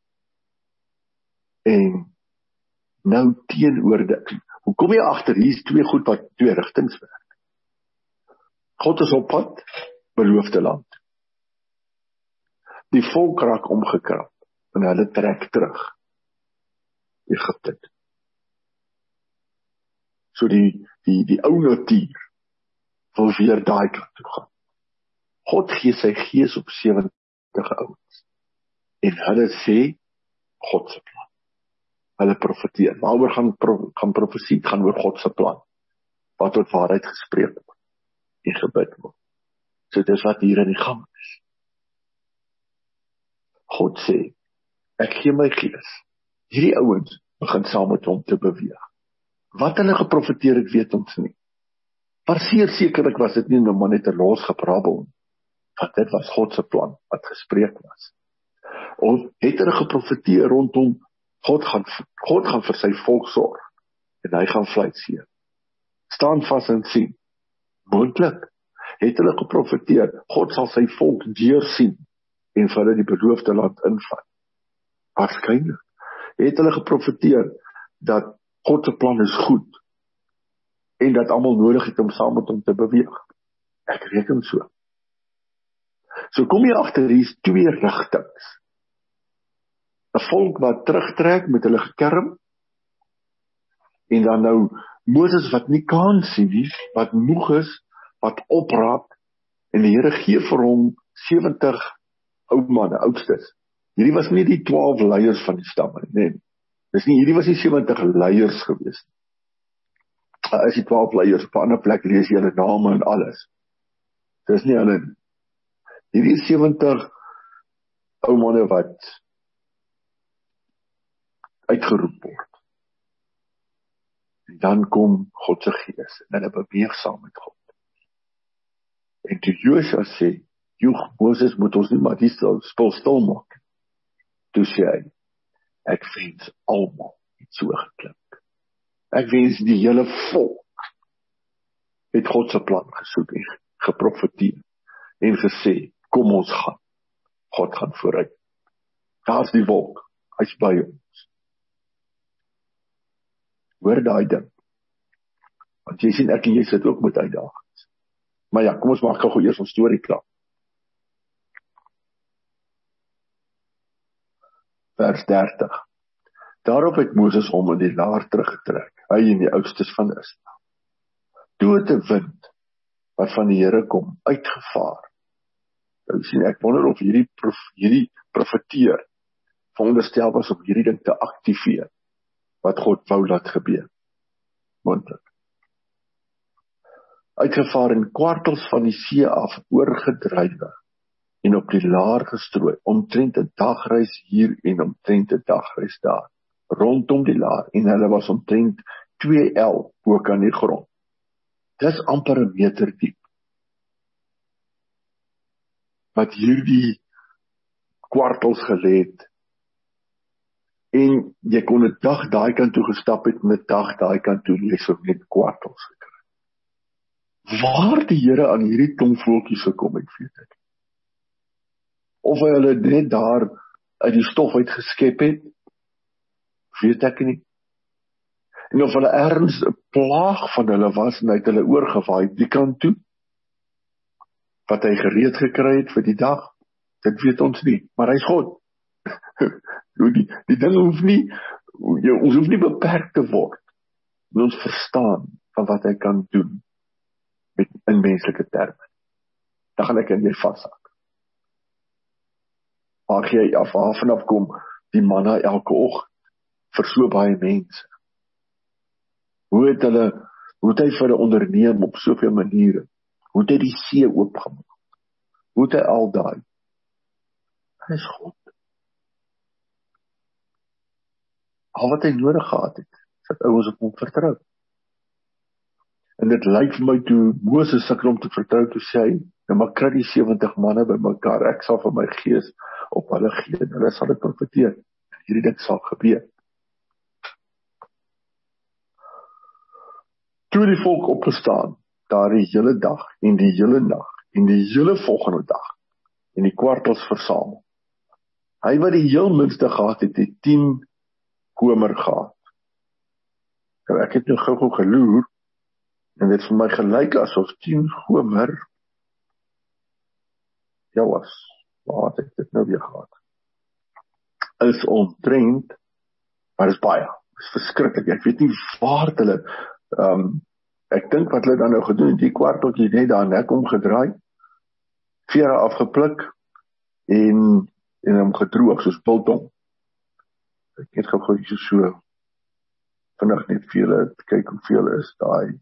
En nou teenoor dit, hoe kom jy agter, hier is twee goed wat twee rigtings werk. God is op pad, beloofde land. Die volk raak omgekrap, en hulle trek terug, Egipte. So die, die, die ou natuur, wil weer daai kant toe gaan. God gee sy gees op sewentig ouens. En hulle sê, God se plan. Hulle profeteer. Waaroor gaan, gaan profesie, gaan oor God se plan. Wat tot waarheid gespreek word. En gebid word. So dis wat hier in die gang is. God sê, ek gee my gees. Hierdie ouens begin saam met hom te beweeg. Wat hulle geprofeteer het, weet ons nie. Maar zeer sekerlik was dit nie nou maar net 'n los geprabbel, want dit was God se plan wat gespreek was. Of het hulle geprofeteer rondom God gaan God gaan vir sy volk sorg en hy gaan vleit seën. Staan vas en sien. Moontlik het hulle geprofeteer, God sal sy volk deursien en vir hulle die beloofde land invat. Waarskynlik het hulle geprofeteer dat God se plan is goed en dat almal nodig het om saam met hom te beweeg. Ek reken so. So kom jy agter, hier is twee rigtings. 'n Volk wat terugtrek met hulle gekerm en dan nou Moses wat nie kan sien nie, wat moeg is, wat opraak en die Here gee vir hom sewentig ou manne, oudstes. Hierdie was nie die twaalf leiers van die stamme nie, nee. Dis nie, hierdie was die sewentig leiers gewees. Daar is die twaalf leiers, op 'n ander plek lees jy hulle name en alles. Dis nie hulle nie. Hierdie is sewentig ou manne wat uitgeroep word. En dan kom God se gees en hulle beweeg saam met God. En toe Joshua sê, joh, Moses moet ons nie maar die spul stil maak. Toe sê hy, ek wens almal het so geklink. Ek wens die hele volk het God se plan gesoek en geprofeteer en gesê, kom ons gaan. God gaan vooruit. Daar's die wolk, hy's by ons. Hoor daai ding. Want jy sien, ek en jy sit ook met uitdagings. Maar ja, kom ons maak gou eers ons storie klaar. Vers dertig. Daarop het Moses hom in die laar teruggetrek, hy en die oudstes van Israel. Toe het 'n wind, wat van die Here kom, uitgevaar. Nou sien, ek wonder of hierdie, prof, hierdie profeteer, veronderstel was om hierdie ding te aktiveer, wat God wou laat gebeur. Moontlik. Uitgevaar en kwartels van die see af, oorgedrywe, en op die laar gestrooi, omtrent 'n dagreis hier en omtrent 'n dagreis daar, rondom die laar, en hulle was omtrent twee el ook aan die grond. Dis amper 'n meter diep, wat hierdie kwartels gelê het, en jy kon 'n dag daai kant toe gestap het, en 'n dag daai kant toe, jy sou net kwartels gekry. Waar die Here aan hierdie tongvoeltjies gekom het, weet ek. Of hy hulle net daar uit die stof uit geskep het, weet ek nie. En of hulle ergens 'n plaag van hulle was, en hy het hulle oorgewaai die kant toe, wat hy gereed gekry het vir die dag, dit weet ons nie, maar hy is God. die, die ding hoef nie, ons hoef nie beperk te word, en ons verstaan van wat hy kan doen, met in menslike terme. Dan gaan ek in jy vashak. Maak jy af, waar vanaf kom die manna elke oggend, vir so baie mense. Hoe het hulle, hoe het hy vir hulle onderneem op soveel maniere? Hoe het hy die see oopgemaak? Hoe het hy al daai? Hy is God. Al wat hy nodig gehad het, dat ouens op hom vertrou. En dit lyk vir my toe Moses sukkel om te vertrou, toe sê hy, nou maar kry die sewentig manne by mekaar, ek sal vir my gees op hulle gee, en hulle sal dit profeteer. Hierdie ding sal gebeur. Toe die volk opgestaan, daar die hele dag, en die hele nag, en die hele volgende dag, en die kwartels versamel. Hy wat die heel minste gehad het, het tien komer gehad. Nou, ek het nou gou-gou geloer, en dit vir my gelyk asof tien gomer, ja was, waar het ek dit nou weer gehad? Is omtrent, maar is baie, is verskriklik, ek weet nie waar het hulle, um, ek dink wat hulle dan nou gedoen, die kwarteltjie net daar nek omgedraai, vere afgepluk, en, en hom gedroog, soos biltong. Ek het gou-gou so so, vinnig net vele, kyk hoeveel is daai,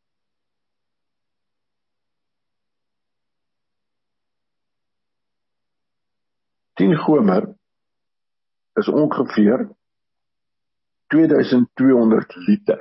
tien gomer is ongeveer tweeduisend tweehonderd liter.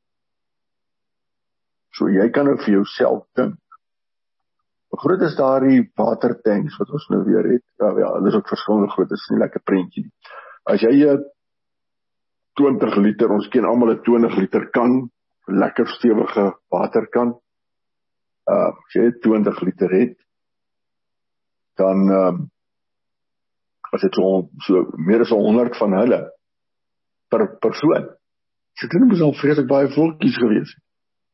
So jy kan nou vir jouself dink. Hoe groot is daar die watertanks wat ons nou weer het? Ja, ja, hulle is ook verskillende groot, dit is nie lekker prentjie nie. As jy 'n twintig liter, ons ken almal 'n twintig liter kan, lekker stewige waterkan. Uh, as jy twintig liter het, dan um, as dit so, so meer as honderd van hulle per persoon. So dit moes al vreeslik baie volkies gewees het.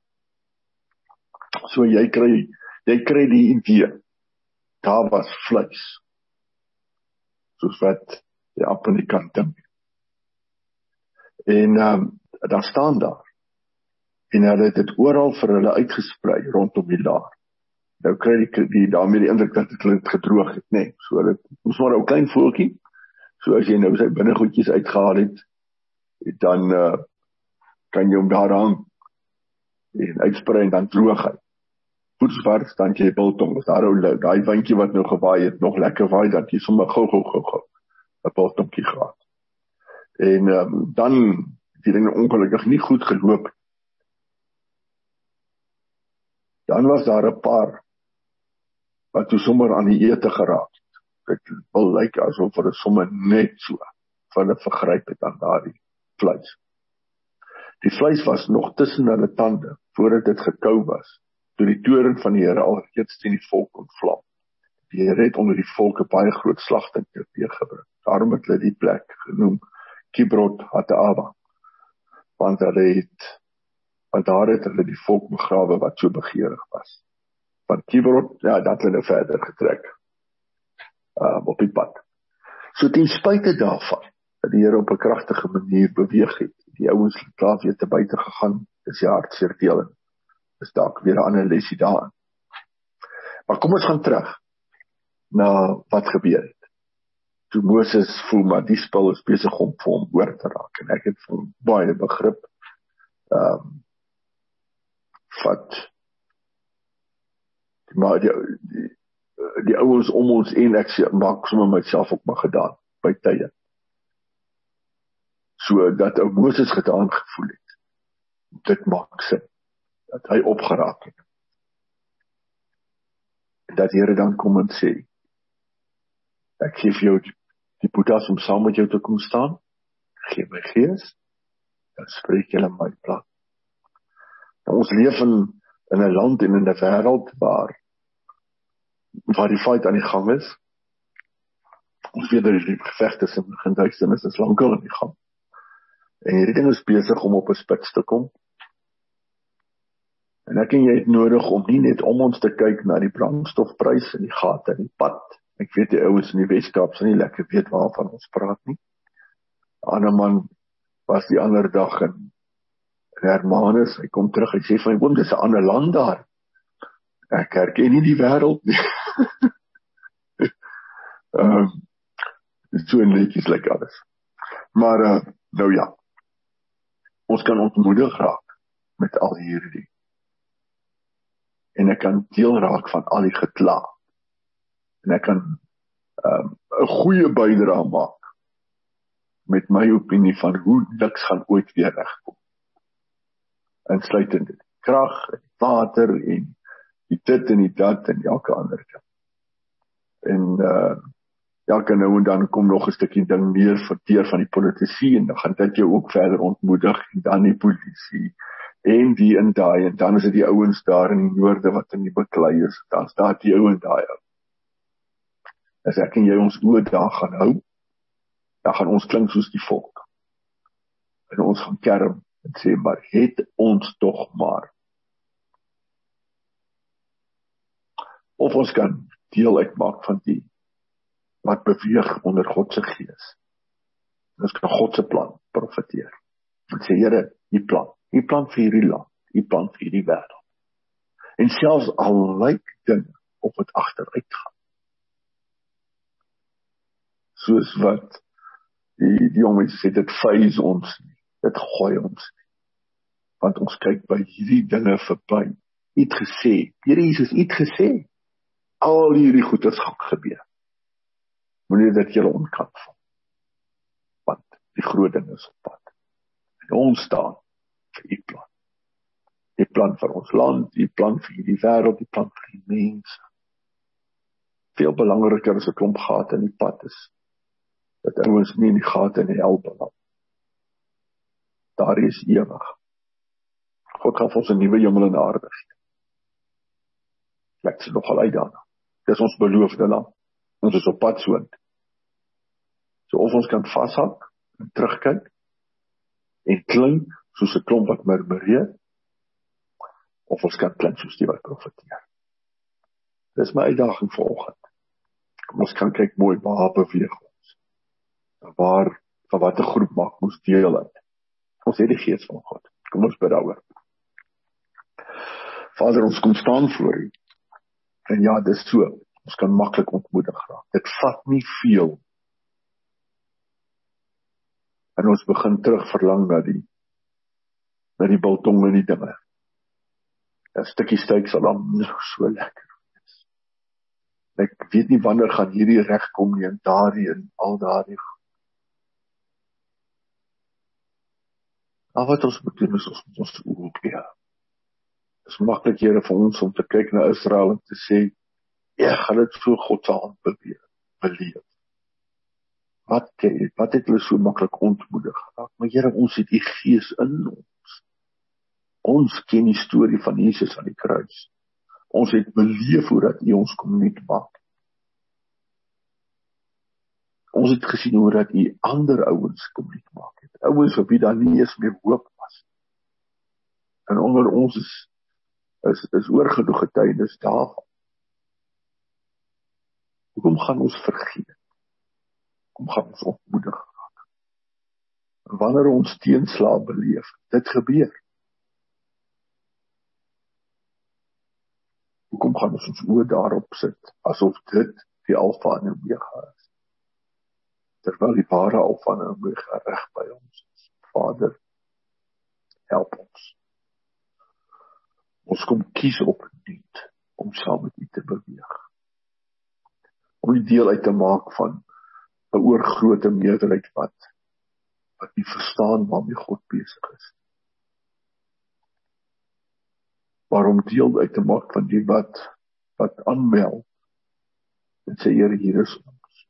So jy kry, jy kry die idee, daar was vleis, soos wat jy op in die kant dink. En um, daar staan daar, en hulle het dit oral vir hulle uitgesprei, rondom die laar. Nou kry die, die daarmee die indruk dat het gedroog het, nee, so dit moes maar 'n klein voeltjie, so as jy nou sy binnegoedjies uitgehaal het, dan uh, kan jy hom daar hang, en uitsprei en dan droog hy. Voetswaarts, dan jy biltong, as daar ou, daai windjie wat nou gewaai het, nog lekker waai, dat jy sommer gou, gou, gou, gou, 'n biltongkie gehad. En um, dan, die ding ongelukkig nie goed geloop. Dan was daar 'n paar, wat toe sommer aan die ete geraak het. Dit wil lyk asof hulle sommer net so, van hulle vergryp het aan daardie vleis. Die vleis was nog tussen hulle tande, voordat dit gekou was, toe die toren van die Here al reeds teen die volk ontvlam. Die Here het onder die volk 'n baie groot slagting teweeggebring. Daarom het hulle die plek genoem Kibrot Hataava, want hulle het, want daar het hulle die volk begrawe wat so begeerig was. Van Kibrot, ja, dat hulle verder getrek, uh, op die pad. So ten spyte daarvan, dat die Here op 'n kragtige manier beweeg het. Die ouens het klaar weer te buite gegaan, dis die hartseer deel en is dalk weer 'n ander lesie daarin. Maar kom ons gaan terug na wat gebeur het. Toe Moses voel, maar die spul is besig om vir hom oor te raak, en ek het vir hom baie begrip, um, vat, maar die, die, die ouens om ons en ek sê, maak sommer myself ook maar gedaan, by tye. So dat ou Moses gedaan gevoel het, dit maak sin, dat hy opgeraak het. En dat die Here dan kom en sê, ek gee vir jou die, die boetas om saam met jou te kom staan, gee my gees, dan spreek julle my plan. Nou, ons leef in, in 'n land en in 'n wêreld waar, waar die fight aan die gang is. Ons weet dat die geveg tussen begin duisternis is lankal aan die gang. En hierdie ding is besig om op 'n spits te kom. En ek en jy het nodig om nie net om ons te kyk na die brandstofprys en die gate in die pad. Ek weet die ouens in die Weskaap sal nie lekker weet waarvan ons praat nie. 'n Ander man was die ander dag in Hermanus, hy kom terug, hy sê van, oom, dis 'n ander land daar. Ek herken nie die wêreld nie. um, so netjies lyk alles. Maar, uh, nou ja, ons kan ontmoedig raak met al hierdie. En ek kan deel raak van al die gekla. En ek kan um, 'n goeie bydrae maak met my opinie van hoe niks gaan ooit weer regkom. Insluitend die krag, en water, en die dit en die dat, en elke ander ding. En uh, elke nou en dan kom nog 'n stukkie ding meer verteer van die politici, en dan gaan dit jou ook verder ontmoedig, en dan die polisie, en die en daai, en dan is dit die ouens daar in die noorde, wat in die beklei is, dan staat die ou en daai ou. As ek en jy ons oë daar gaan hou, dan gaan ons klink soos die volk. En ons gaan kerm, en sê, maar het ons tog maar. Of ons kan deel uitmaak van die, wat beweeg onder God se gees. En ons kan God se plan profeteer. En sê, Here, die plan, die plan vir hierdie land, die plan vir hierdie wêreld. En selfs al lyk dinge op het agteruit gaan. Soos wat die, die jongens sê, dit vrees ons nie, dit gooi ons nie. Want ons kyk by hierdie dinge verby. Het gesê, Here Jesus het gesê, al hierdie goeders gaan gebeur. Moenie dat julle onkant val. Want die groot ding is op pad. En ons staan vir die plan. Die plan vir ons land, die plan vir die wêreld, die plan vir die mense. Veel belangriker as 'n klomp gate in die pad is, dat ouens nie in die gate in die hel beland. Daar is ewig. God gaan vir ons 'n nuwe hemel en aarde gee. Ek sê nogal uit daarna. Dis ons beloofde land. Ons is op pad soontoe. So of ons kan vashak en terugkyk en klink soos 'n klomp wat murmureer, of ons kan klink soos die wat profeteer. Dis my uitdaging vanoggend. Kom ons kan kyk mooi waar beweeg ons. Waar, van wat 'n groep maak ons deel uit. Ons het die gees van God. Kom ons bid daaroor. Vader, ons kom staan voor U. En ja, dis so. Ons kan maklik ontmoedig raak. Dit vat nie veel. En ons begin terug verlang na die na die biltong en die dinge. 'n Stukkie steak sal dan nou so lekker wees. Ek weet nie wanneer gaan hierdie regkom nie, en daardie en al daardie. Maar wat ons moet doen is ons moet ons oë oop hê. Dit is maklik, Here, vir ons om te kyk na Israel en te sê, ja, gaan dit so God se hand beweeg, beleef. Wat, wat het hulle so maklik ontmoedig geraak? Maar Here, ons het U gees in ons. Ons ken die storie van Jesus aan die kruis. Ons het beleef hoe dat U ons kom nuut maak. Ons het gesien hoe dat U ander ouens kom nuut maak het. Ouens vir wie daar nie eens meer hoop was. En onder ons is is, is oorgenoeg getuienis daarvan. Hoekom gaan ons vergeet? Hoekom gaan ons ontmoedig raak? En wanneer ons teenslae beleef, dit gebeur. Hoekom gaan ons ons oë daarop sit, asof dit die alfa en omega is? Terwyl die ware alfa en omega reg by ons is. Vader, help ons. Ons kom kies op dit, om saam met U te beweeg. Om die deel uit te maak van 'n oorgrote meerderheid wat, wat nie verstaan waarmee God besig is. Maar om deel uit te maak van die wat, wat aanmeld, en sê, Here, hier is ons.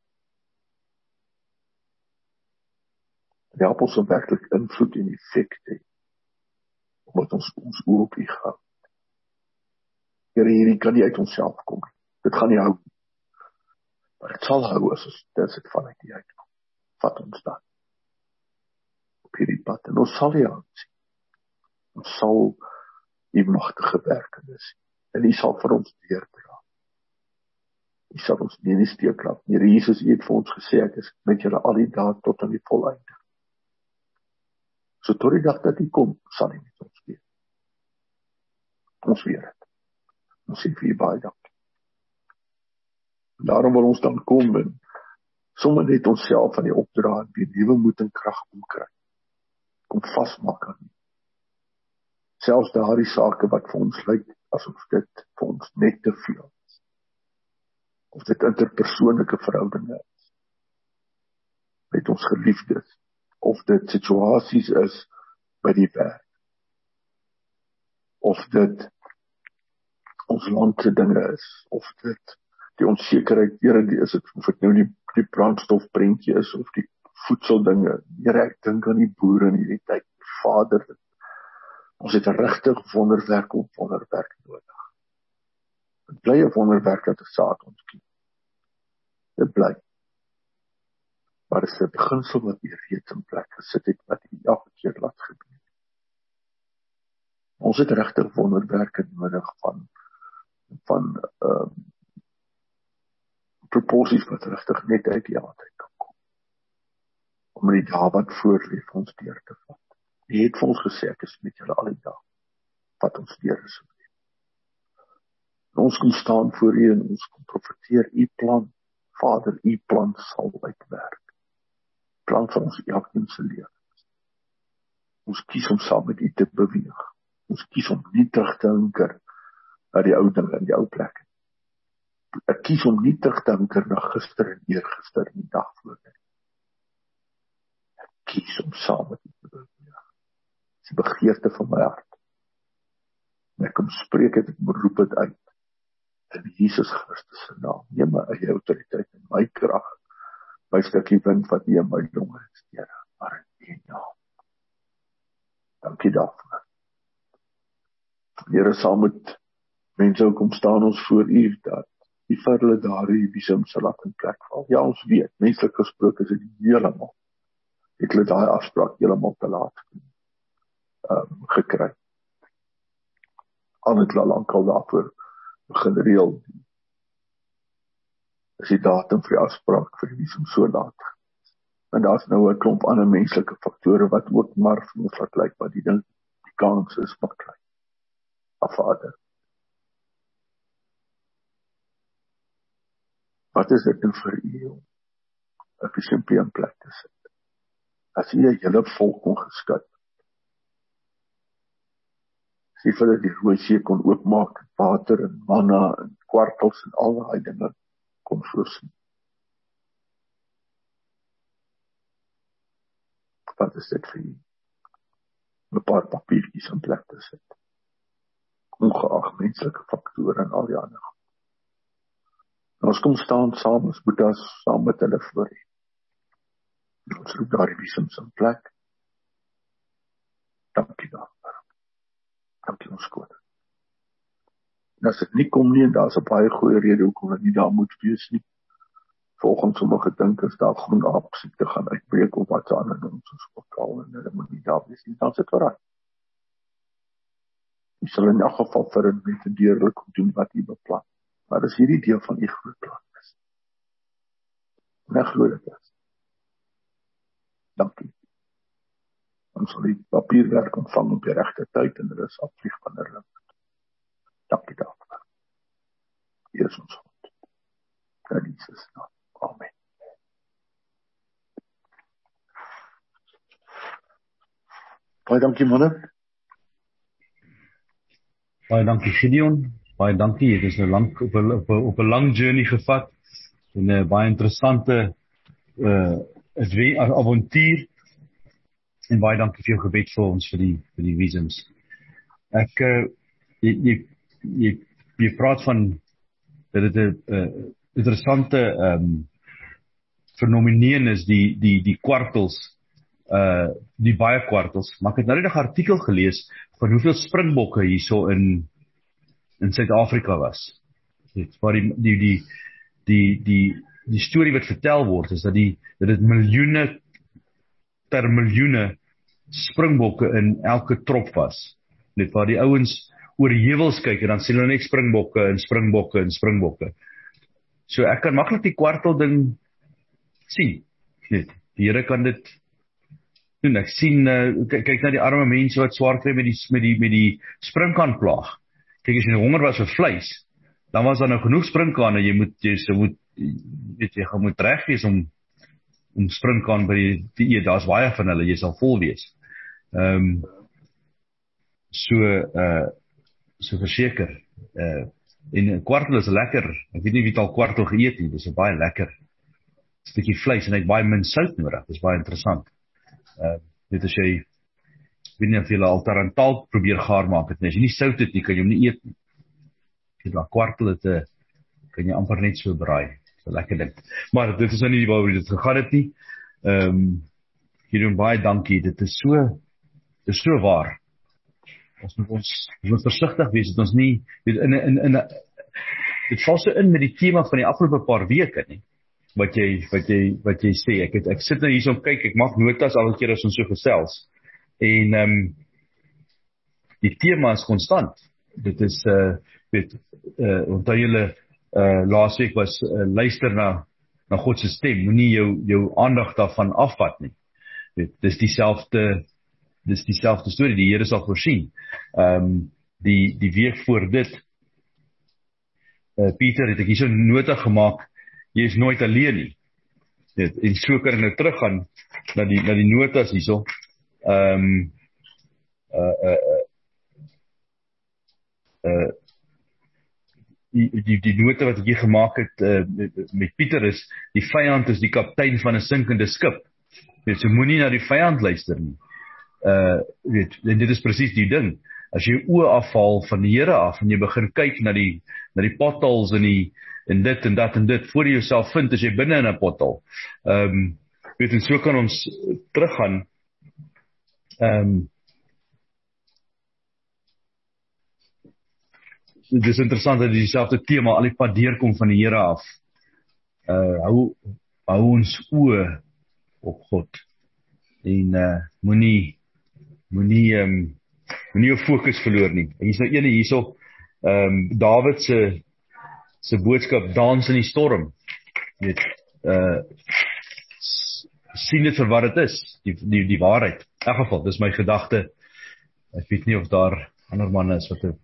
Help ons om werklik invloed en effek te hê, omdat ons ons oor op U gaan. Here, hierdie kan nie uit onsself kom nie. Dit gaan nie hou. Maar dit sal hou as ons dit vanuit U uitkom. Vat ons dan op hierdie pad en ons sal U aansien. Ons sal U magtige werkendes en U sal vir ons deurdra. U sal ons nie in die steek laat nie. Here Jesus, U het vir ons gesê, ek is met julle al die dae tot aan die volleinde. So tot die dag dat U kom, sal U met ons wees. Ons weet dit. Ons sê vir U baie dankie. Daarom wil ons dan kom en sommer net onsself aan die opdra en die nuwe moed en krag omkry. Kom vasmaak aan U. Selfs daardie sake wat vir ons lyk asof dit vir ons net te veel is. Of dit interpersoonlike verhoudinge is. Met ons geliefdes. Of dit situasies is by die werk. Of dit ons landse dinge is. Of dit die onsekerheid, Here, die is het, of dit nou die, die brandstofprentjie is, of die voedseldinge. Here, ek dink aan die boere in hierdie tyd. Vader, ons het 'n regtig wonderwerk op wonderwerk nodig. Dit bly 'n wonderwerk dat 'n saad ontkiem. Dit bly. Maar dit is 'n beginsel wat U reeds in plek gesit het, wat U elke keer laat gebeur. Ons het regtig wonderwerke nodig van van uh, proposies wat regtig net uit die hand uit kan kom. Om die dae wat voor lê vir ons deur te vat. U het vir ons gesê, ek is met julle al die dae. Vat ons deur asseblief. Ons kom staan voor U en ons kom profeteer U plan. Vader, U plan sal uitwerk. Plan van ons elkeen se lewe. Ons kies om saam met U te beweeg. Ons kies om nie terug te hinker na die ou dinge in die ou plekke. Ek kies om nie terug te hinker na gister en eergister en die dag voor nie. Ek kies om saam met U te beweeg. Dis die begeerte van my hart. En ek kom spreek het, ek beroep het uit. In Jesus Christus se naam. Neem my eie autoriteit en my krag. My stukkie wind wat U in my longe is, Here. Maar in U naam. Dankie daarvoor. Here, saam met mense ook kom staan ons voor U, dat U vir hulle daardie visum sal laat in plek val. Ja, ons weet, menslik gesproke is dit heeltemal. Het hulle daai afspraak heeltemal te laat um, gekry. Al het hulle lankal daarvoor begin reël. Is die datum vir die afspraak vir die visum so laat. En daar's nou 'n klomp ander menslike faktore wat ook maar vir ons laat lyk, maar die ding, die kans is maar klein. Vader. Wat is dit nou vir U om 'n visioen in plek te sit? As U 'n hele volk kon geskud. As U vir die Rooi See kon oopmaak, water en manna en kwartels en al daai dinge kon voorsien. Wat is dit vir U? 'n Paar papiertjies in plek te sit. Ongeag menslike faktore en al die ander. En ons kom staan saam, ons boetas saam met hulle voor U. Ons roep daar die visums in plek. Dankie daarvoor. Dankie ons Koning. En as dit nie kom nie, en daar is 'n baie goeie rede hoekom dit nie daar moet wees nie. Volgens sommige dink is daar groen aap siekte gaan uitbreek of wat se ander ding soos ook en hulle moet nie daar wees nie, dan sit reg. U sal in elk geval vir hulle met 'n deurlik doen wat U beplan. Maar dis hierdie deel van U groot plan is. En ek glo dit is. Dankie. Ons sal die papierwerk ontvang op die regte tyd en hulle sal vlieg wanneer hulle moet. Dankie daarvoor. Hier is ons God. In Jesus naam. Amen. Baie dankie manne. Baie dankie Gideon. Baie dankie. Het is nou lank op 'n op 'n op 'n lang journey gevat en 'n baie interessante uh avontuur. En baie dankie vir jou gebed vir ons vir die vir die wisdoms. Ek uh, jy, jy jy jy praat van dat dit 'n uh, interessante um, fenomeen is die die die kwartels, uh die baie kwartels. Maar ek het nou net 'n artikel gelees van hoeveel springbokke hierso in in Suid-Afrika was. Dit waar die die die die die die storie wat vertel word is dat die dat dit miljoene ter miljoene springbokke in elke trop was. Net waar die ouens oor heuwels kyk en dan sien hulle net springbokke en springbokke en springbokke. So ek kan maklik die kwartel ding sien. Net die Here kan dit doen. Ek sien uh, kyk, kyk na die arme mense wat swaar kry met die met die met die springkanplaag. Kyk as jy honger was vir vleis, dan was daar nou genoeg springkane. Jy moet jy so moet weet jy gaan moet reg wees om om springkaan by die te eet. Daar's baie van hulle, jy sal vol wees. Ehm um, so uh so verseker. Uh en 'n kwartel is lekker. Ek weet nie wie het al kwartel geëet nie. Dis 'n baie lekker stukkie vleis en hy het baie min sout nodig. Dis baie interessant. Uh dit as jy weet nie of jy al tarantaal probeer gaar maak het nie. As jy nie sout het nie, kan jy hom nie eet nie. Jy daai kwartel het 'n kan jy amper net so braai. So lekker ding. Maar dit is nou nie waaroor dit gegaan het nie. Ehm um, Gideon, baie dankie. Dit is so dit is so waar. Ons moet ons ons moet versigtig wees dat ons nie weet in in in dit val so in met die tema van die afgelope paar weke nie. Wat jy wat jy wat jy sê. Ek het ek sit nou hierso om kyk, ek maak notas elke keer as ons so gesels. En ehm um, die tema is konstant. Dit is uh weet uh onthou julle uh laasweek was uh, luister na na God se stem. Moenie jou jou aandag daarvan afvat nie. Weet, dis dieselfde dis dieselfde storie. Die Here sal voorsien. Ehm um, die die week voor dit uh, Pieter het ek hierso nota gemaak. Jy is nooit alleen nie. Weet, en so kan ek nou teruggaan na die na die notas hierso. Ehm um, uh uh uh Die, die, die note wat ek hier gemaak het uh, met, met Pieter is, die vyand is die kaptein van 'n sinkende skip. Weet, so moenie na die vyand luister nie. Uh, weet, en dit is presies die ding. As jy oë afhaal van die Here af en jy begin kyk na die na die potholes en die en dit en dat en dit voor jy jouself vind as jy binne in 'n pothole. Ehm um, weet en so kan ons teruggaan. Ehm um, Dit is interessant dat dieselfde tema al die pad deurkom van die Here af. Uh hou hou ons oë op God. En uh moenie moenie ehm um, moenie jou fokus verloor nie. En hier's nou een hierso ehm um, Dawid se se boodskap dans in die storm. Weet uh sien dit vir wat dit is, die die die waarheid. In elk geval, dis my gedagte. Ek weet nie of daar ander manne is wat het.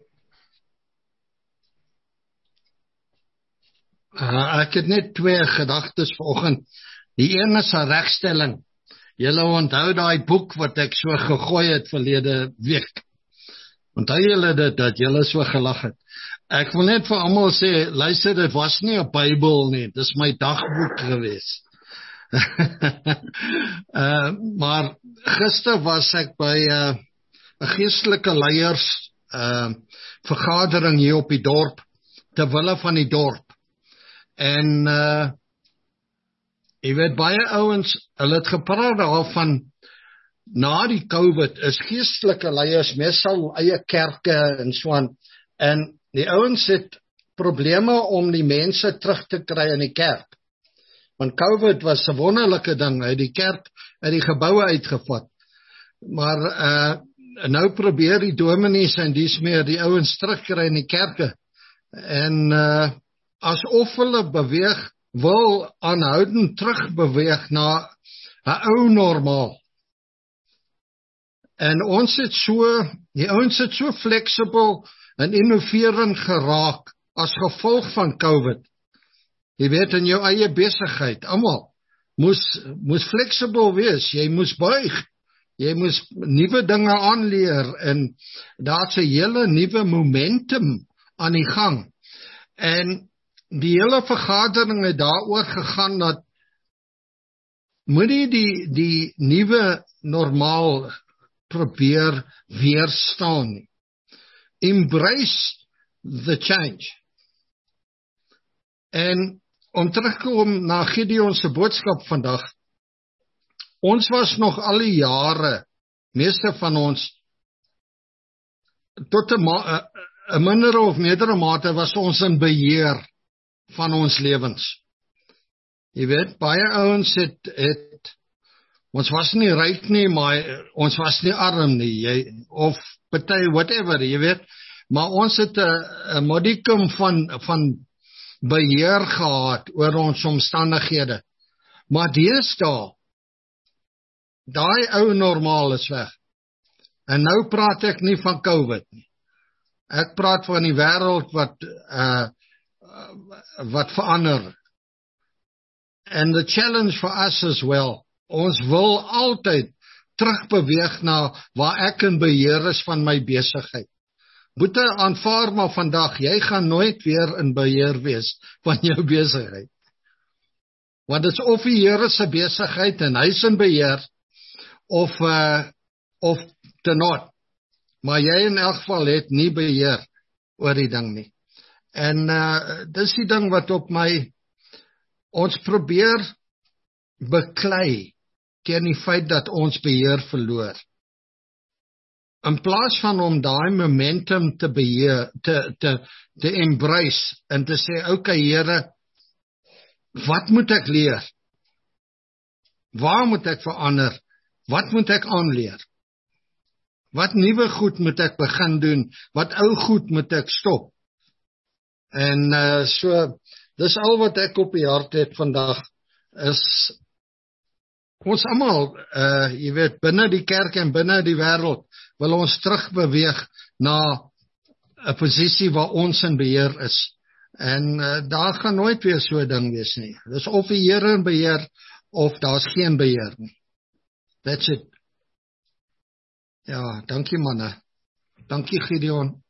Uh, ek het net twee gedagtes vanoggend. Die een is 'n regstelling. Julle onthou daai boek wat ek so gegooi het verlede week. Onthou julle dit dat julle so gelag het. Ek wil net vir almal sê, luister, dit was nie 'n Bybel nie, dis my dagboek gewees. uh, maar gister was ek by 'n uh, 'n geestelike leiers uh, vergadering hier op die dorp, ter wille van die dorp. En uh jy weet baie ouens, hulle het gepraat daarvan na die COVID is geestelike leiers meestal eie kerke en so aan. En die ouens het probleme om die mense terug te kry in die kerk. Want COVID was 'n wonderlike ding, hy die kerk uit die geboue uitgevat. Maar uh nou probeer die dominees en dis meer die ouens terugkry in die kerke. En uh asof hulle beweeg, wil aanhoudend terugbeweeg na 'n ou normaal. En ons het so, die ouens het so flexible en innoverend geraak as gevolg van COVID. Jy weet, in jou eie besigheid, almal moes, moes flexible wees, jy moes buig, jy moes nuwe dinge aanleer, en daar's 'n hele nuwe momentum aan die gang. En die hele vergadering het daaroor gegaan dat moenie die, die nuwe normaal probeer weerstaan nie. Embrace the change. En om terug te kom na Gideon se boodskap vandag, ons was nog al die jare, meeste van ons, tot 'n ma- 'n minder of meerdere mate was ons in beheer van ons lewens. Jy weet, baie ouens het, het ons was nie ryk nie, maar ons was nie arm nie, jy, of party, whatever, jy weet, maar ons het 'n 'n modicum van, van beheer gehad oor ons omstandighede. Maar deesdae, daai ou normaal is weg. En nou praat ek nie van COVID nie. Ek praat van die wêreld wat uh, wat verander. And the challenge for us as well, ons wil altyd terugbeweeg na waar ek in beheer is van my besigheid. Boete, aanvaar maar vandag, jy gaan nooit weer in beheer wees van jou besigheid. Want dit is of die Here se besigheid en hy is in beheer, of uh, of te not. Maar jy in elk geval het nie beheer oor die ding nie. En uh, dis die ding wat op my, ons probeer beklei teen die feit dat ons beheer verloor. In plaas van om daai momentum te beheer, te, te, te embrace, en te sê, okay Here, wat moet ek leer? Waar moet ek verander? Wat moet ek aanleer? Wat nuwe goed moet ek begin doen? Wat ou goed moet ek stop? En uh, so, dis al wat ek op die hart het vandag, is ons almal, uh, jy weet, binne die kerk en binne die wêreld, wil ons terugbeweeg na 'n posisie waar ons in beheer is. En uh, daar gaan nooit weer so 'n ding wees nie. Dis of die Here in beheer, of daar's geen beheer nie. That's it. Ja, dankie manne. Dankie Gideon.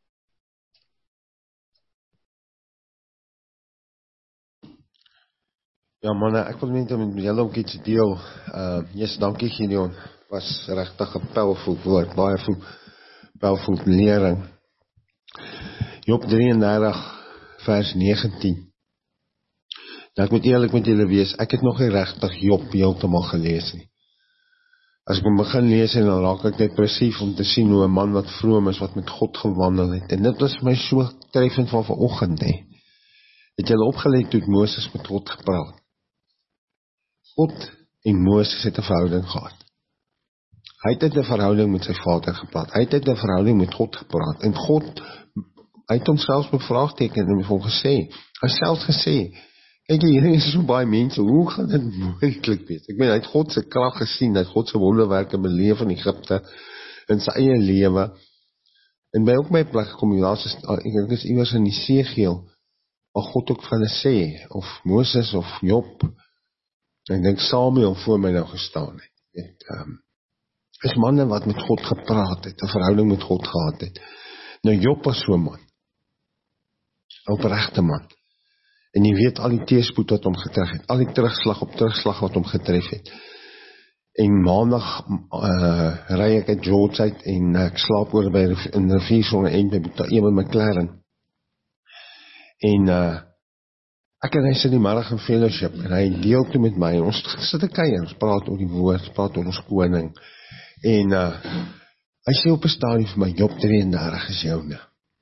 Ja manne, ek wil net met julle ook iets deel. Uh, yes, dankie Gideon. Was regtig 'n powerful woord, baie powerful lering. Job drieëndertig vers negentien. Nou ek moet eerlik met julle wees, ek het nog nie regtig Job heeltemal gelees nie. As ek hom begin lees en dan raak ek depressief om te sien hoe 'n man wat vroom is, wat met God gewandel het. En dit was my so treffend van vanoggend, hè. Het julle opgelet toe Moses met God gepraat? God en Moses het 'n verhouding gehad. Hy het 'n verhouding met sy vader gepraat. Hy het 'n verhouding met God gepraat. En God, hy het homself bevraagteken en hom gesê, hy self gesê, kyk hier is so baie mense, hoe gaan dit moontlik wees? Ek meen, hy het God se krag gesien, hy het God se wonderwerke beleef in Egipte, in sy eie lewe. En by ook my plek kom jy, daar's ek dink is iewers in die Esegiel, waar God ook vir hulle sê, of Moses of Job, ek dink Samuel voor my nou gestaan het. Het um, is manne wat met God gepraat het, 'n verhouding met God gehad het. Nou Job was so 'n man, 'n opregte man. En jy weet al die teëspoed wat hom getref het, al die terugslag op terugslag wat hom getref het. En maandag uh, ry ek uit George uit en ek slaap oor by in die riviersonne en by Boeta Ewen McLaren. En uh, ek en hy sit die middag in fellowship en hy deel toe met my, en ons sit 'n kuier, ons praat oor die woord, ons praat oor ons koning. En uh, hy sê op 'n stadium vir my, Job drieëndertig is joune.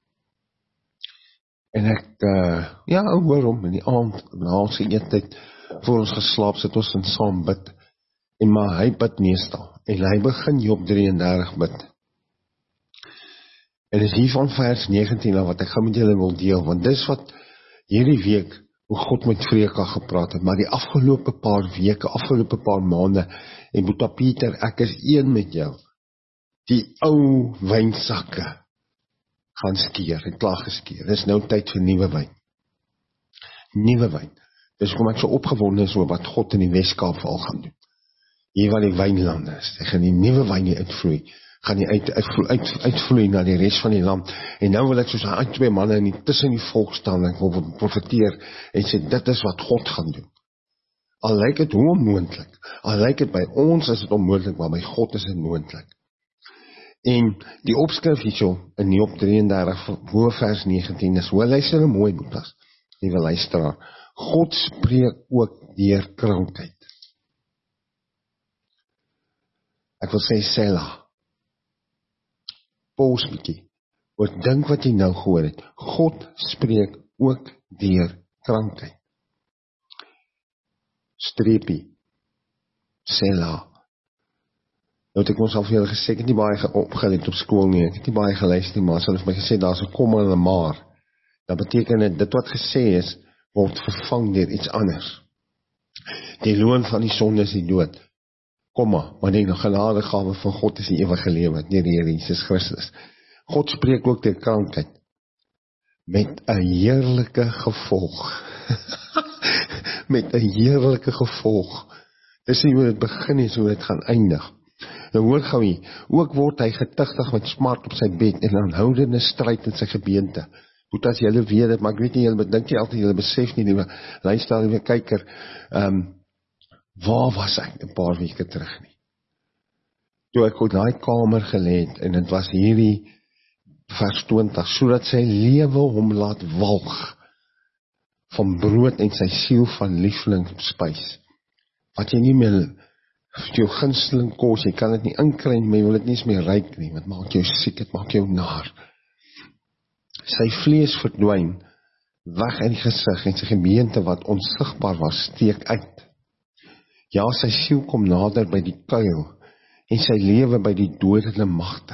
En ek, uh, ja, hoor hom in die aand, na ons eettyd, voor ons geslaap, sit ons in saam bid. En maar hy bid meestal, en hy begin Job drieëndertig bid. En is hier van vers negentien af wat ek gaan met julle wil deel, want dis wat hierdie week, hoe God met Freka gepraat het, maar die afgelope paar weke, afgelope paar maande, en Boeta Pieter, ek is een met jou. Die ou wynsakke gaan skeer en klaar geskeer. Dis nou tyd vir nuwe wyn. Nuwe wyn. Dis kom ek so opgewonde is oor wat God in die Weskaap al gaan doen. Hier waar die wynlande is, hy gaan die nuwe wyn hier uitvloei, gaan die uit, uitvloei, uit, uitvloei na die res van die land. En nou wil ek soos uit twee manne in die, tussen die volk staan, ek wil profeteer en sê, dit is wat God gaan doen. Al lyk het hoe onmoontlik, al lyk het by ons is het onmoontlik, maar by God is het moontlik. En die opskrif hierso, in Job drieëndertig, bo vers negentien, is, hoor, luister nou mooi, boetas, liewe luisteraar, God spreek ook deur krankheid. Ek wil sê, Selah, pause bietjie, oor dink wat jy nou gehoor het, God spreek ook deur krankheid. Streepie, Selah. Nou het ek ons al vir julle gesê, ek het nie baie opgeleid op skool nie, ek het nie baie geluister nie, maar as hulle vir my gesê, daar is 'n komma en 'n maar, dat beteken dit, dit wat gesê is, word vervang deur iets anders. Die loon van die sonde is die dood, komma, maar die genadegawe van God is die ewige lewe, deur die Here Jesus Christus. God spreek ook deur krankheid, met 'n heerlike gevolg. Met 'n heerlike gevolg. Dis nie hoe dit begin is, hoe dit gaan eindig. Nou hoor gou hier, ook word hy getigtig met smart op sy bed en aanhoudende stryd in sy gebeente. Goed as julle weet dit, maar ek weet nie, julle bedink nie altyd, julle besef nie, die luister, die kyker, um, waar was ek 'n paar weke terug nie? Toe ek op daai kamer gelê het, en dit was hierdie vers twintig, sodat sy lewe hom laat walg, van brood en sy siel van lieflingsspys, wat jy nie meer, jou gunsteling kos, jy kan dit nie inkry, maar jy wil dit nie eens meer ryk nie, wat maak jou siek, het maak jou naar. Sy vlees verdwyn, weg in die gesig, en sy gemeente wat onsigbaar was, steek uit. Ja, sy siel kom nader by die kuil, en sy lewe by die dodende magte.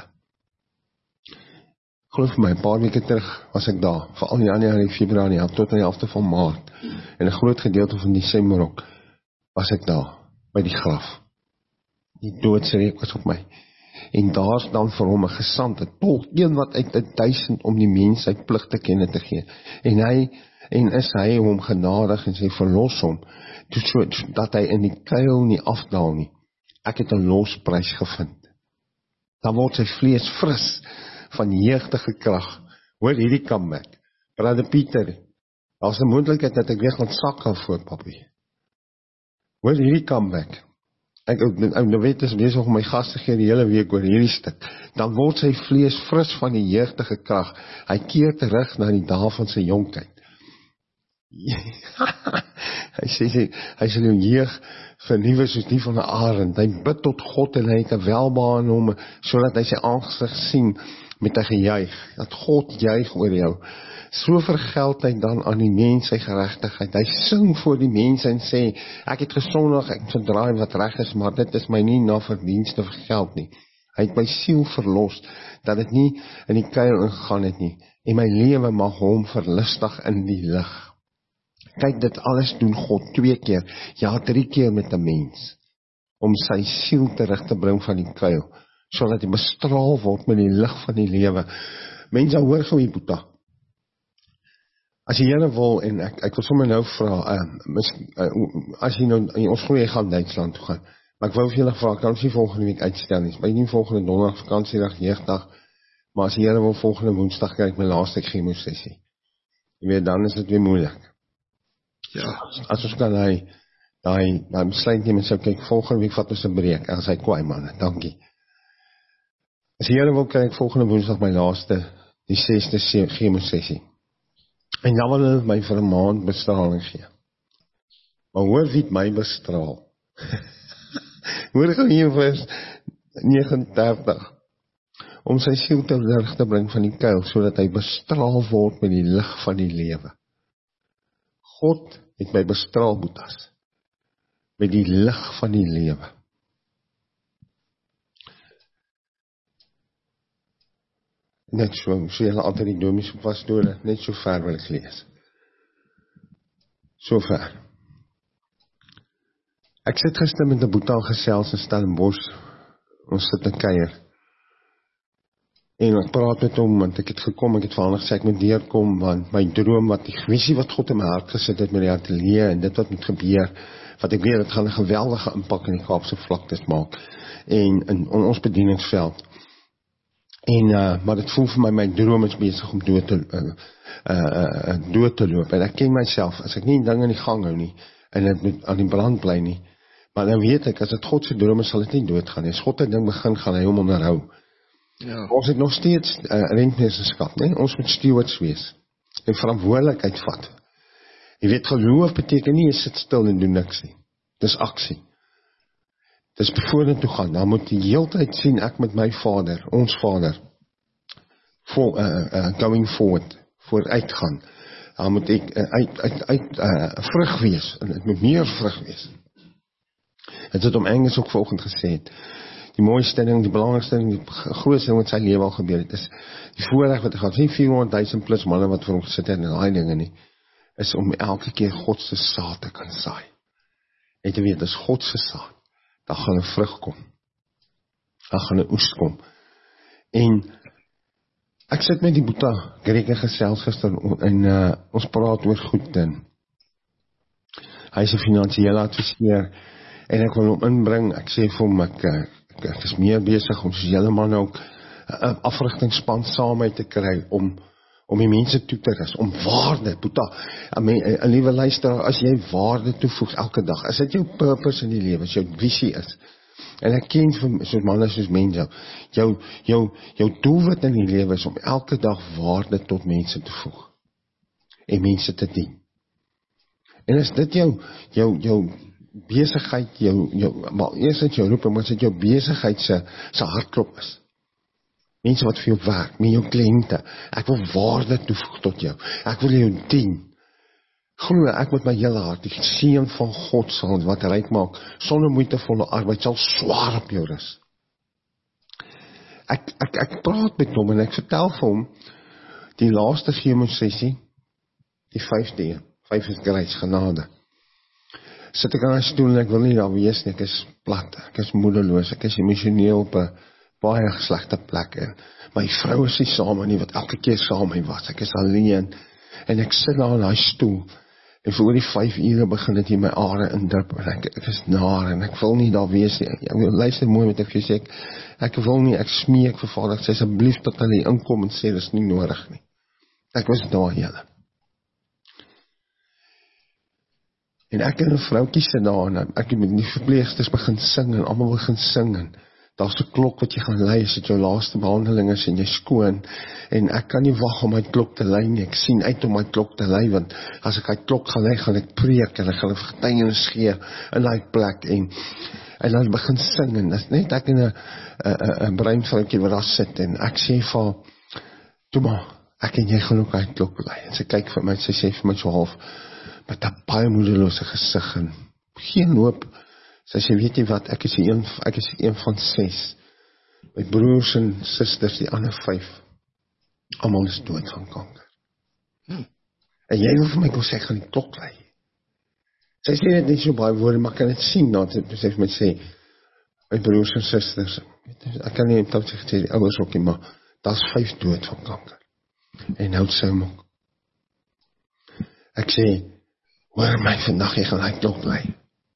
Geloof my, 'n paar weke terug was ek daar, veral in Januarie, Februarie, tot aan die helfte van Maart, en 'n groot gedeelte van Desember ook, was ek daar, by die graf. Die doodsreek was op my. En daar is dan vir hom 'n gesande tolk, een wat uit 'n duisend om die mens sy plig te kenne te gee. En hy, en is hy hom genadig en sy verlos hom, so, dat hy in die kuil nie afdaal nie. Ek het 'n losprys gevind. Dan word sy vlees fris, van jeugdige krag. Hoor hierdie comeback. Brother Pieter, daar's 'n moontlikheid dat ek weer gaan sak gaan voor, papi. Hoor hierdie comeback. Ek nou weet is besig om my gas te gee die hele week oor hierdie stuk. Dan word sy vlees fris van die jeugdige krag. Hy keer terug na die dae van sy jonkheid. hy sê sy, hy sê jou jeug vernuwe soos die van 'n arend. Hy bid tot God en hy het 'n welbehae in hom, sodat hy sy aangesig sien met 'n gejuig, dat God juig oor jou. So vergeld hy dan aan die mens sy geregtigheid. Hy sing voor die mense en sê, ek het gesondig, ek het verdraai wat reg is, maar dit is my nie na verdienste vergeld nie. Hy het my siel verlos, dat dit nie in die kuil ingegaan het nie, en my lewe mag hom verlustig in die lig. Kyk, dit alles doen God twee keer, ja drie keer met 'n mens, om sy siel terug te bring van die kuil, sodat hy bestraal word met die lig van die lewe. Mense, hoor gou hier, Boeta. As jy Here wil, en ek, ek wil sommer nou vra, uh, mis, uh, as jy nou, ons glo jy gaan Duitsland toe gaan, maar ek wou vir julle vra, kan ons nie volgende week uitstel nie, by nie volgende donderdag, vakansiedag, jeugdag, maar as jy Here wil, volgende woensdag kry ek my laaste chemosessie. Jy weet, dan is dit weer moeilik. Ja, as ons kan hy, hy, hy besluit neem en sê, kyk, volgende week vat ons 'n breek, en sy kwaai manne, dankie. As jy Here wil, kry ek volgende woensdag my laaste, die sesde chemosessie. En dan wil hulle my vir 'n maand bestraling gee. Maar hoor wie my bestraal. Hoor gou hier vers negenendertig. Om sy siel terug te bring van die kuil, sodat hy bestraal word met die lig van die lewe. God het my bestraal, Boetas, met die lig van die lewe. Net so, so julle altyd die domies op pastoor, net so ver wil ek lees. So ver. Ek sit gister met 'n Boeta gesels in Stellenbosch, ons sit in kuier, En ek praat met hom, want ek het gekom, ek het vir hom gesê, ek moet deurkom, want my droom, wat die visie wat God in my hart gesit het met die atelier, en dit wat moet gebeur, wat ek weet, het gaan 'n geweldige impak in die Kaapse vlaktes maak, en in, in ons bedieningsveld. En, uh, maar dit voel vir my, my droom is besig om dood te, uh, uh, uh, dood te loop, en ek ken myself, as ek nie ding in die gang hou nie, en het moet aan die brand bly nie, maar dan weet ek, as het God se droom is, sal het nie doodgaan nie, as God 'n ding begin, gaan hy hom onderhou. Ja. Ons het nog steeds uh, rentmeesterskap, nee? Ons moet stewards wees, en verantwoordelikheid vat. Jy weet, geloof beteken nie, jy sit stil en doen niks nie, dis aksie. Dis vorentoe gaan, dan moet jy heeltyd sien, ek met my vader, ons vader, for, uh, uh, going forward, vooruit gaan, dan moet ek uh, uit, uit, uit uh, vrug wees, en het moet meer vrug wees. Het het om Engels ook vanoggend gesê het, die mooiste ding, die belangrikste ding, die grootste ding wat sy lewe al gebeur het, is die voorreg wat hy gehad, nie vierhonderdduisend plus manne wat vir hom gesit het, en die dinge nie, is om elke keer God se saad te kan saai. En te weet, dis God se saad, dan gaan 'n vrug kom, dan gaan 'n oes kom. En ek sit met die Boeta Greke gesels gister, en uh, ons praat oor goed, en hy is 'n finansiële adviseur, en ek wil hom inbring, ek sê vir hom, ek, ek, ek is meer besig om soos julle man ook, 'n afrigtingsspan saam uit te kry, om om die mense toe te ris, om waarde, Boeta, 'n liewe luisteraar, as jy waarde toevoeg elke dag, as dit jou purpose in die lewe, as jou visie is, en ek ken vir soos manne soos mense, jou, jou, jou doelwit in die lewe is om elke dag waarde tot mense te voeg, en mense te dien. En as dit jou, jou, jou besigheid, jou, jou, maar eers het jou roep, maar as dit jou besigheid se, se hartklop is, mense wat vir jou werk, met jou kliënte, ek wil waarde toevoeg tot jou, ek wil jou dien, glo ek met my hele hart, die seën van God sal, wat ryk maak, sonder moeitevolle arbeid, sal swaar op jou rus. Ek, ek, ek praat met hom, en ek vertel vir hom, die laaste chemo-sessie, die vyfde, vyf is grace, genade, sit ek aan die stoel, en ek wil nie daar wees nie, ek is plat, ek is moedeloos, ek is emosioneel op 'n baie slegte plek, en my vrou is nie saam nie, wat elke keer saam my was, ek is alleen, en ek sit daar in die stoel, en vir oor die vyf ure begin het hier my are indrup, en ek, ek is naar, en ek wil nie daar wees nie, ek wil luister mooi met ek vir sê, ek, ek wil nie, ek smeek vir Vader, ek sê asseblief dat hulle inkom en sê, dis nie nodig nie, ek was daar julle, en ek en 'n vroukie sit daar, en ek met die verpleegsters begin sing, en almal begin sing, en daar is 'n klok wat jy gaan lei, as dit jou laaste behandeling is, en jy skoon, en ek kan nie wag om my klok te lei nie, ek sien uit om my klok te lei, want as ek my klok gaan lei, gaan ek preek, en ek gaan 'n getuienis gee, in die plek, en, en dan begin sing, en dis net ek en 'n 'n 'n breinvroukie wat daar sit, en ek sê vir, toe maar, ek en jy gaan ook my klok lei, en sy kyk vir my, sy sê vir my so half, met 'n baie moedelose gesig, en geen hoop, sy sê, weet jy wat, ek is een, ek is een van ses, my broers en susters, die ander vyf, almal is dood van kanker. Hmm. En jy wil vir my kom sê, ek gaan die klok lei. Sy sê dit nie so baie woorde, maar kan dit sien, dat sy vir my sê, my broers en susters, ek kan nie tot sy gesê, die ouers ook nie, maar daar is vyf dood van kanker. En nou sy hom ook. Ek sê, hoor my vandag, jy gaan die klok lei.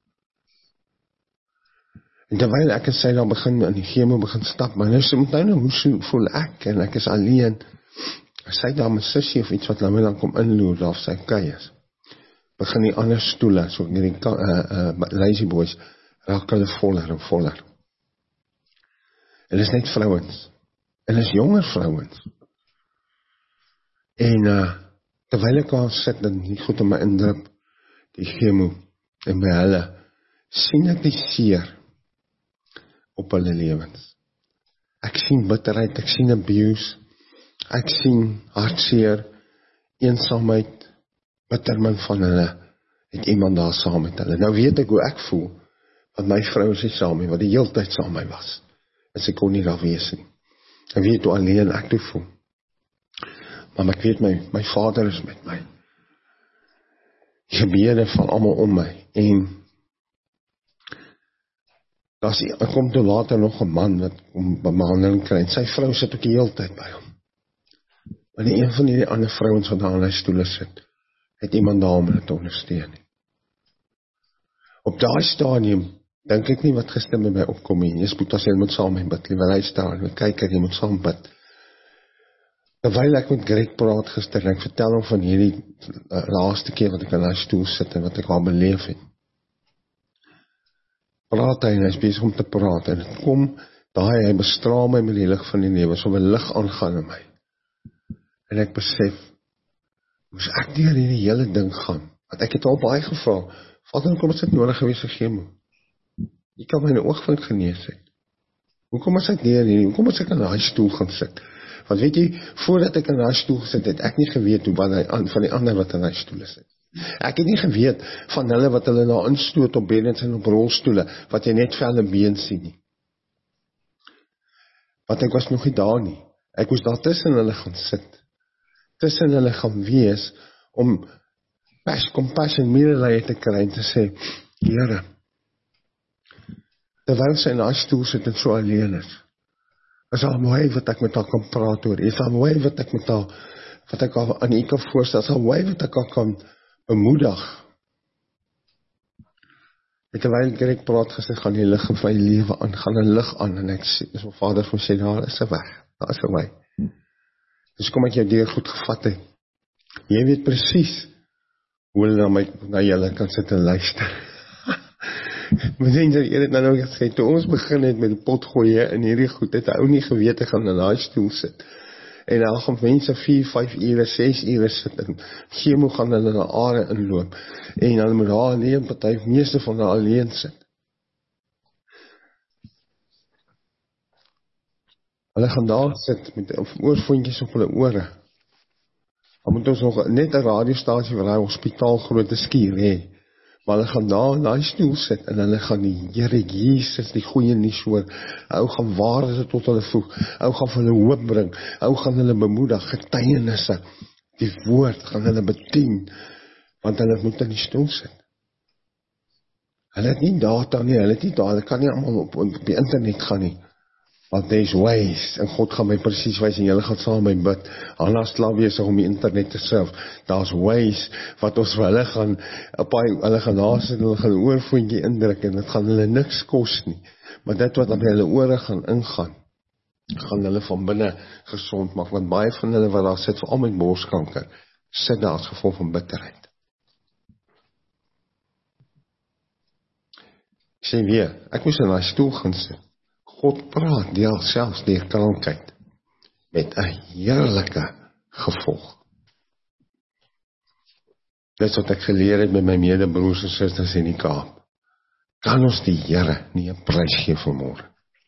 En terwyl ek en sy dan begin, in die chemo begin stap, maar nou sê, moet nou nou, hoe voel ek, en ek is alleen, sy daar my sussie of iets wat nou dan kom inloer, daar sy kei is, begin die ander stoele, so die uh, uh, lazy boys, raak hulle voller en voller. En is net vrouwens, en is jonger vrouwens, en uh, terwyl ek al sit, en die goed in my indrup, die chemo, en by hulle, sien ek die seer, op hulle lewens. Ek sien bitterheid, ek sien abuse, ek sien hartseer, eensaamheid, bittermin van hulle, het iemand daar saam met hulle. Nou weet ek hoe ek voel, want my vrou is nie saam met, wat die hele tyd saam met my was, en sy kon nie daar wees nie. Ek weet hoe alleen ek toe voel, maar ek weet my, my vader is met my, die gebede van almal om my, en Daar's hy kom toe later nog 'n man wat om behandeling kry, en sy vrou sit ook die hele tyd by hom. Maar die een van die ander vrouens wat daar aan hy stoele sit, het iemand daar om hulle te ondersteun. Op daai stadium dink ek nie wat gister met my opkom nie. Jesus moet as jy moet saam met bid, liewe hy staan, jy kyk jy moet saam bid. Terwyl ek met Greg praat gister, en ek vertel hom van hierdie uh, laaste keer wat ek aan hy stoel sit en wat ek al beleef het. Praat hy en hy is besig om te praat en het kom, daai hy bestraal my met die lig van die lewe, so 'n lig aangaan in my. En ek besef, moes ek deur hierdie hele ding gaan, want ek het al baie gevra, Vader, hoekom is dit nodig gewees vir chemo? Jy kan my in die oogvind genees het. Hoekom is ek deur hierdie, hoekom is ek in daai stoel gaan sit? Want weet jy, voordat ek in daai stoel gesit het, ek nie geweet hoe wat hy, van die ander wat in daai stoele sit. Ek het nie geweet van hulle wat hulle na instoot op beddens en op rolstoele, wat jy net vel en been sien nie. Want ek was nog nie daar nie. Ek moes daar tussen hulle gaan sit. Tussen hulle gaan wees, om pas, compassion, medelee te kry en te sê, Here, terwyl sy in daai stoel sit en so alleen is, is al mooi wat ek met haar kan praat oor, is al mooi wat ek met haar, wat ek al aan u kan voorstel, is al mooi wat ek al kan bemoedig. En terwyl ek praat gesê, gaan die lig in my lewe aan, gaan 'n lig aan, en ek sê, dis my Vader vir sê, daar is 'n weg, daar is 'n wy. Dus kom ek jou deur goed gevat het. Jy weet presies hoe hulle na my, na julle kan sit en luister. Maar sien jy, jy het nou nog gesê, toe ons begin het met die pot gooi in hierdie goed, het hy ook nie geweet, ek gaan in daai stoel sit. En dan gaan mense vier, vyf ure, ses ure sit, en chemo gaan hulle na are inloop, en dan moet daar alleen, party, meeste van hulle alleen sit. Hulle gaan daar sit, met oorvondjies op hulle ore. Dan moet ons nog net 'n radiostasie van die hospitaal groot skuur hê. Maar hulle gaan daar in daai stoel sit, en hulle gaan die Here Jesus, die goeie nuus hoor, ou gaan waarde tot hulle voeg, ou gaan vir hulle hoop bring, ou gaan hulle bemoedig, getuienisse, die woord gaan hulle bedien, want hulle moet in die stoel sit. Hulle het nie data nie, hulle het nie data, hulle kan nie allemaal op, op die internet gaan nie, want there's ways, en God gaan my presies wys, en julle gaan saam my bid, Anna slaap besig om die internet te surf, daar's ways, wat ons vir hulle gaan, op hy, hulle gaan naast, en hulle gaan oorvoentjie indruk, en dit gaan hulle niks kos nie, maar dit wat op hulle ore gaan ingaan, gaan hulle van binne gesond maak, want baie van hulle wat daar sit, veral met borskanker, sit daar as gevolg van bitterheid. Ek sê weer, ek moes in daai stoel gaan sit, God praat deel selfs deur krankheid met 'n heerlike gevolg. Dit wat ek geleer het met my medebroers en susters in die Kaap. Kan ons die Here nie 'n prys gee vanmôre?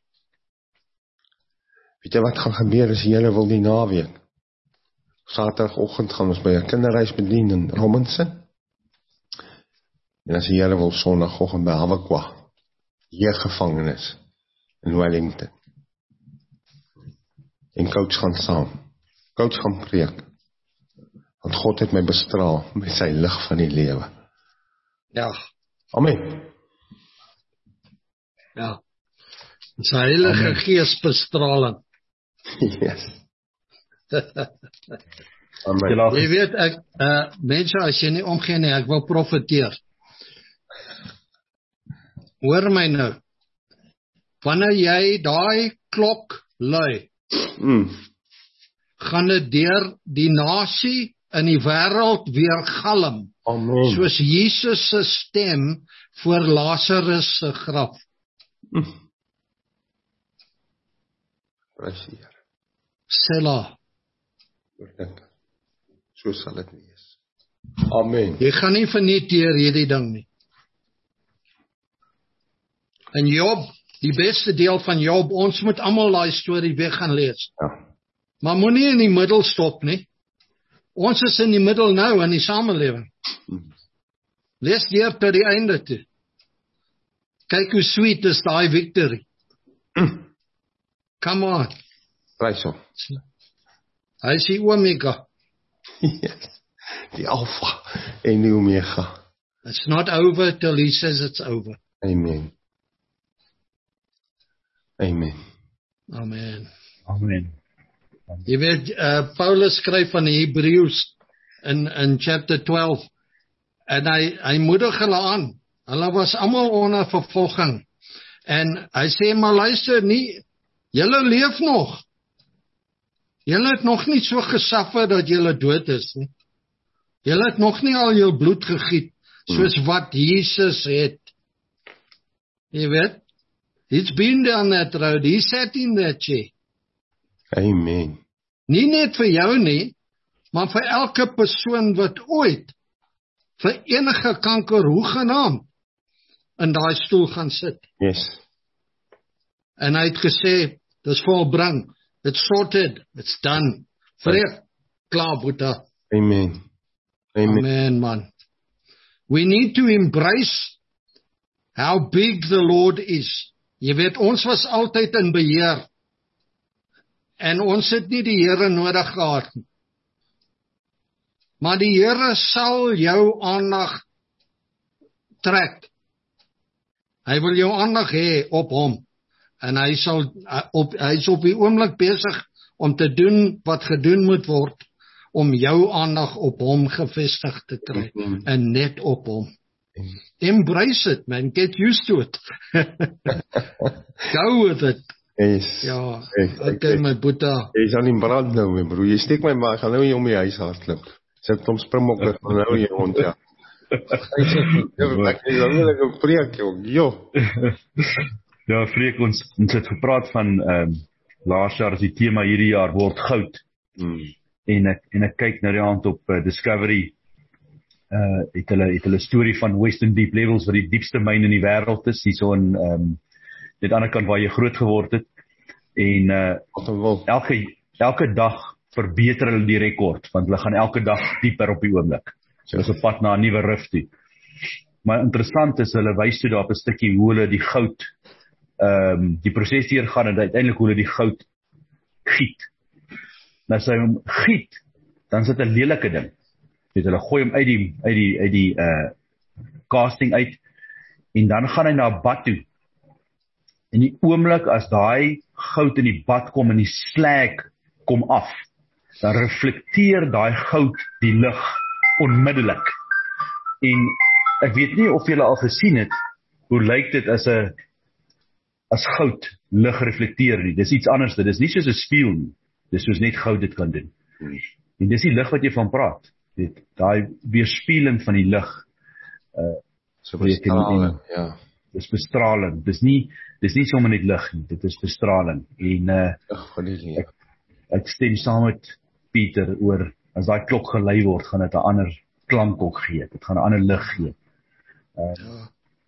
Weet jy wat gaan gebeur as die Here wil die naweek? Saterdagoggend gaan ons by 'n kinderhuis bedien in Robinson. En as die Here wil Sondagoggend by Hawakwa, jeuggevangenis in Wellington. En coach gaan saam. Coach gaan preek. Want God het my bestraal met sy lig van die lewe. Ja. Amen. Ja. Sy heilige Amen. Gees bestraling. Yes. Amen. Jy weet, ek, uh, mense, as jy nie omgee nie, ek wil profeteer. Hoor my nou. Wanneer jy daai klok lui, mm. gaan dit deur die nasie in die wêreld weer galm. Amen. Soos Jesus se stem voor Lazarus se graf. Mm. Prys die Here. Selah. So sal dit wees. Amen. Jy gaan nie verniet deur hierdie ding nie. En Job, die beste deel van Job, ons moet almal daai storie weer gaan lees. Ja. Maar moenie in die middel stop nie. Ons is in die middel nou in die samelewing. Hmm. Lees deur tot die einde toe. Kyk hoe sweet is daai victory. Hmm. Come on. Prys hom. Hy is die Omega. Yes. Die Alpha en die Omega. It's not over till he says it's over. Amen. Amen. Amen. Amen. Jy weet, uh, Paulus skryf van die Hebreëus in, in chapter twaalf, en hy, hy moedig hulle aan. Hulle was almal onder vervolging. En hy sê, maar luister nie, julle leef nog. Julle het nog nie so gesuffer dat julle dood is nie. Julle het nog nie al jul bloed gegiet, soos wat Jesus het. Jy weet, he's been down that road, he sat in that chair. Amen. Nie net vir jou nie, maar vir elke persoon wat ooit vir enige kanker hoegenaamd in daai stoel gaan sit. Yes. En hy het gesê, dis volbring, it's sorted, it's done. Vrede, klaar, Boeta. Amen. Amen. Amen, man. We need to embrace how big the Lord is. Jy weet, ons was altyd in beheer. En ons het nie die Here nodig gehad nie. Maar die Here sal jou aandag trek. Hy wil jou aandag hê op hom. En hy sal op hy is op die oomblik besig om te doen wat gedoen moet word om jou aandag op hom gevestig te kry en net op hom. Embrace it, man. Get used to it. Go with it. Yes. Ja, Yes, okay, ek- my Boeta. Jy is aan die brand nou, my broer. Jy steek my maar, ek gaan nou nie om die huis hardloop. Sit om springbokke van nou hier rond, ja. Ek sê, ek is alweer 'n preek, joh. Ja, Freek, ons, ons het gepraat van um, laas jaar as die tema hierdie jaar word goud. Hmm. En ek, en ek kyk nou die aand op uh, Discovery, uh, het hulle het hulle storie van Western Deep Levels, wat die diepste myn in die wêreld is, hier so in um, net ander kant waar jy groot geword het. En uh, Wat dan wel. elke, elke dag verbeter hulle die rekord, want hulle gaan elke dag dieper op die oomblik. So hulle is op pad na 'n nuwe rif toe. Maar interessant is, hulle wys toe daar op 'n stukkie hoe hulle die goud, um, die proses hier gaan en uiteindelik hoe hulle die goud giet. Nou as hy hom giet, dan sit 'n lelike ding. Weet, hulle gooi hom uit die uit die uit die uh casting uit en dan gaan hy na 'n bad toe. En die oomblik as daai goud in die bad kom en die slag kom af, dan reflekteer daai goud die lig onmiddellik. En ek weet nie of julle al gesien het, hoe lyk dit as 'n as goud lig reflekteer nie. Dis iets anders, dit is nie soos 'n spieël nie. Dis soos net goud dit kan doen. Hmm. En dis die lig wat jy van praat. Dit daai weerspieëling van die lig. Uh So bestraling, ja. Dis bestraling. Dis nie dis nie sommer net lig nie, dit is bestraling. En uh Ag, van die lewe. ek stem saam met Pieter oor as daai klok gelei word, gaan dit 'n ander klank ook gee. Dit gaan 'n ander lig gee. Uh, Ja.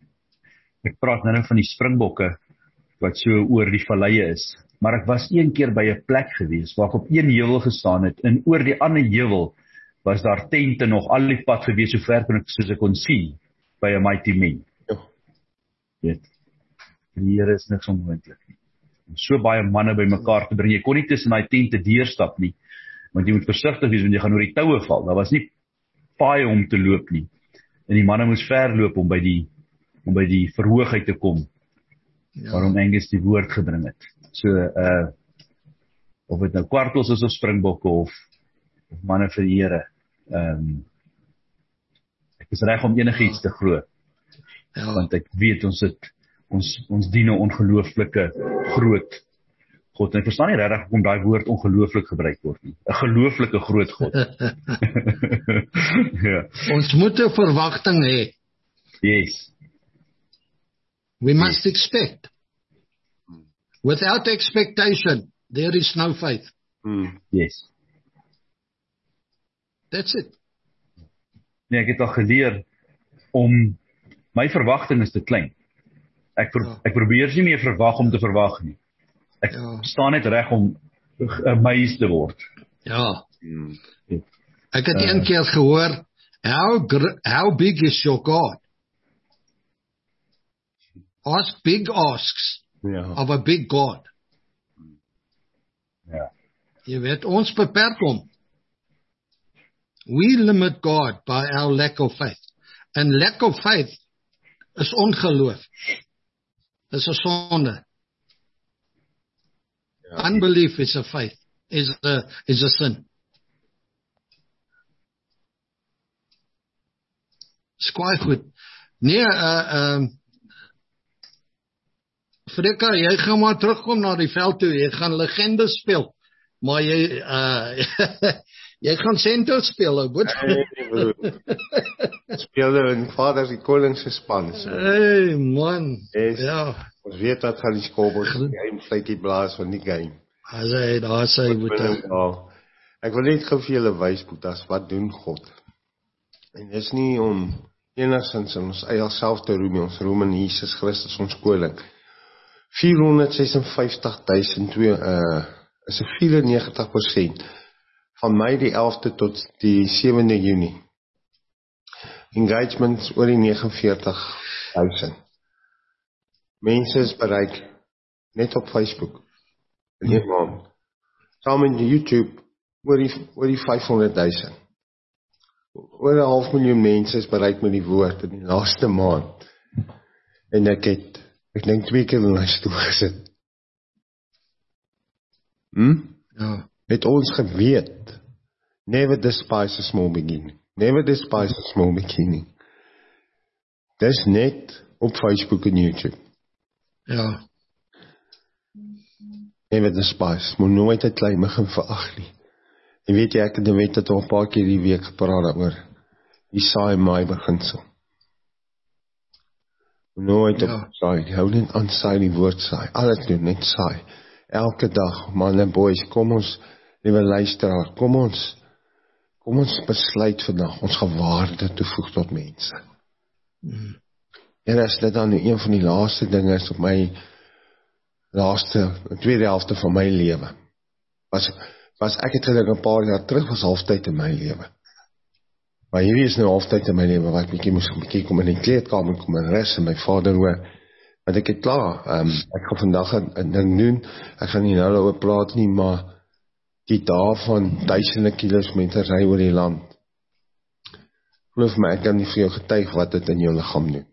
Ek praat nou van die springbokke wat so oor die valleie is. Maar ek was een keer by 'n plek gewees waar ek op een heuwel gestaan het en oor die ander heuwel was daar tente nog al die pad gewees so ver kon ek soos ek kon sien by 'n mighty man. Ja. Weet. Die Here is niks onmoontlik nie. Om so baie manne bymekaar te bring. Jy kon nie tussen daai tente deurstap nie, want jy moet versigtig wees want jy gaan oor die toue val. Daar was nie paaie om te loop nie. En die manne moes ver loop om by die om by die verhoog uit te kom. Ja. Waarom Angus die woord gebring het. So uh of dit nou kwartels is of springbokke of of manne vir die Here. Ehm um, ek is reg om enigiets te glo, Ja. want ek weet ons het ons ons dien 'n ongelooflike groot God. En ek verstaan nie regtig hoekom daai woord ongelooflik gebruik word nie. 'n Gelooflike groot God. Ja. Ons moet 'n verwagting hê. Yes. We must expect. Without expectation, there is no faith. Hmm. Yes. That's it. Nee, ek het al geleer om my verwagting is te klein. Ek pro, Ja. ek probeer nie meer verwag om te verwag nie. Ek Ja. staan net reg om amazed te word. Ja. Hmm. Ek het Uh, een keer gehoor, how gr- how big is your God? Ask big asks Ja. of a big God. Ja. Jy weet, ons beperk hom. We limit God by our lack of faith. And lack of faith is ongeloof. Dis 'n sonde. Ja. Unbelief is a faith, is a, is a sin. Skwaai goed. Nee, uh, um, Frikka, jy gaan maar terugkom na die veld toe, jy gaan legende speel, maar jy, uh, jy gaan sento speel, ou boet. Speelde in Vader die Koningse span. So. Hey man, yes. Ja. Ons weet dat gaan die skoolboys die game vletjie blaas van die game. As hy, daar sê hy moet. Ek wil net gou vir julle wys, Boetas, wat doen God? En dis nie om enigstens in ons eie self te roem, ons roem in Jesus Christus, ons koning. vierhonderdsesenvyftig duisend uh, is een vierennegentig persent van Mei die elfde tot die sewende Junie. Engagements oor die negenenveertig duisend. Mense is bereik net op Facebook in een maand. Saam met YouTube oor die, oor die vyfhonderd duisend. Oor een half miljoen mense is bereik met die woord in die laaste maand. En ek het Ek denk twee keer in my stoel gesit. Hm? Ja. Het ons geweet, never despise a small beginning. Never despise a small beginning. Dis net op Facebook en YouTube. Ja. Never despise, moet nooit het klein begin verag nie. En weet jy, ek het weet het al een paar keer die week gepraat oor die saai maai beginsel. Nooit op ja. Saai, hou net aan saai die woord saai, alles doen, net saai, elke dag, man en boys, kom ons, liewe luisteraar, kom ons, kom ons besluit vandag, ons gewaarde toevoeg tot mense. Hmm. En as dit dan een van die laaste dinge is op my laaste, tweede helfte van my lewe, was, was ek het gedink een paar jaar terug, was halftyd in my lewe. Maar hierdie is nou halftyd in my lewe, waar ek bykie moes bykie kom in die kleedkamer, kom in rest, en my vader hoor, want ek het klaar, um, ek gaan vandag een ding doen, ek gaan nie nou oor praat nie, maar die daar van duisende kilos met ry oor die land, geloof my, ek kan nie vir jou getuig wat dit in jou lichaam doen.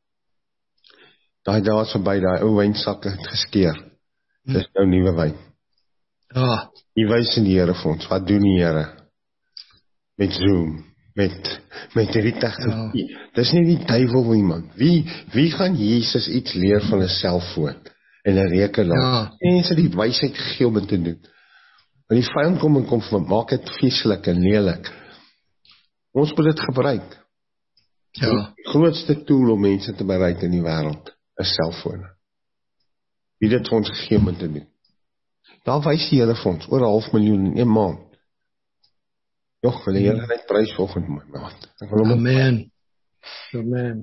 Daai daar is voorbij, daai ou wijnsakke het geskeer, dit is nou nieuwe wijn. Ja. Die wys in die Here vir ons, wat doen die Here? Met Zoom, met, met die technologie. Ja. Dis nie die duivel iemand. Wie, wie gaan Jesus iets leer van een cellfoon en een rekenaar? Ja. En sy die wysheid gegee om het te doen. En die vijand kom en kom van, maak het vieslik en lelik. Ons moet het gebruik. Ja. Die grootste tool om mense te bereik in die wêreld is cellfoon. Wie dit vir ons gegee om het te doen. Daar wys die Here vir ons, oor een half miljoen in een maand. Jog, wil die Here net prys volgend my maand. Amen. Amen.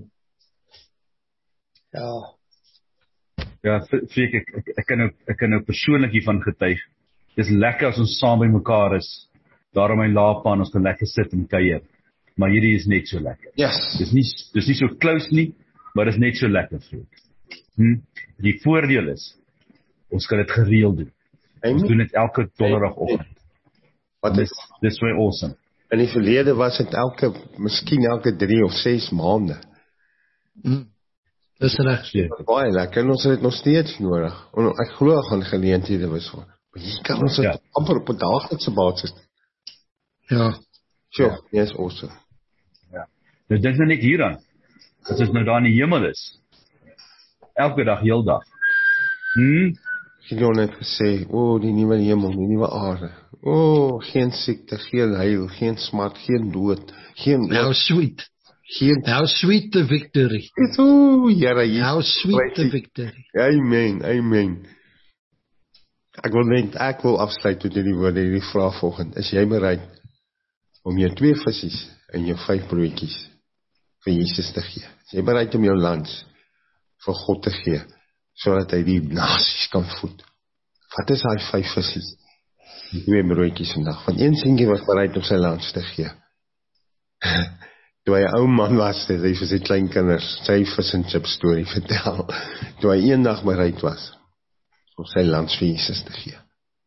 Ja. Ja, Freek, ek, ek, ek, kan nou, ek kan nou persoonlik hiervan getuig. Dis lekker as ons saam by mekaar is, daar om my laapaan, ons kan lekker sit en kuier. Maar hierdie is net so lekker. Yes. Dis nie, dis nie so close nie, maar dis net so lekker, Freek. Hm? Die voordeel is, ons kan dit gereeld doen. Ons doen dit elke donderdagoggend. Wat is? Dis baie awesome. In die verlede was dit elke, miskien elke drie of ses maande. Mm. Dis reg. Baie lekker, en ons het dit nog steeds nodig. En ek glo gaan geleenthede wees voor. Maar hier kan ons dit ja. amper op 'n daaglikse basis. Ja. Sure, ja. Yes, awesome. Ja. Dus dink nou net hieraan. As ons nou daar in die hemel is. Elke dag, heel dag. Hm? Ek het net gesê, o, oh, die nuwe hemel, die nuwe aarde. O, oh, geen siekte, geen heil, geen smart, geen dood, geen... How sweet. Geen... How sweet the victory. O, oh, Here, How sweet the victory. Amen, amen. Ek wil net, ek wil afsluit met die woorde, die vraag volgend. Is jy bereid om jou twee visies en jou vyf broodjies vir Jesus te gee? Is jy bereid om jou lans vir God te gee? Sodat hy die nasies kan voed. Wat is hy vyf visies? Die twee broodjies vandag. Want een seentjie was bereid om sy lans te gee. Toe hy 'n ou man was, het hy vir sy kleinkinders sy vis en chip storie vertel. Toe hy eendag bereid was om sy lans vir Jesus te gee.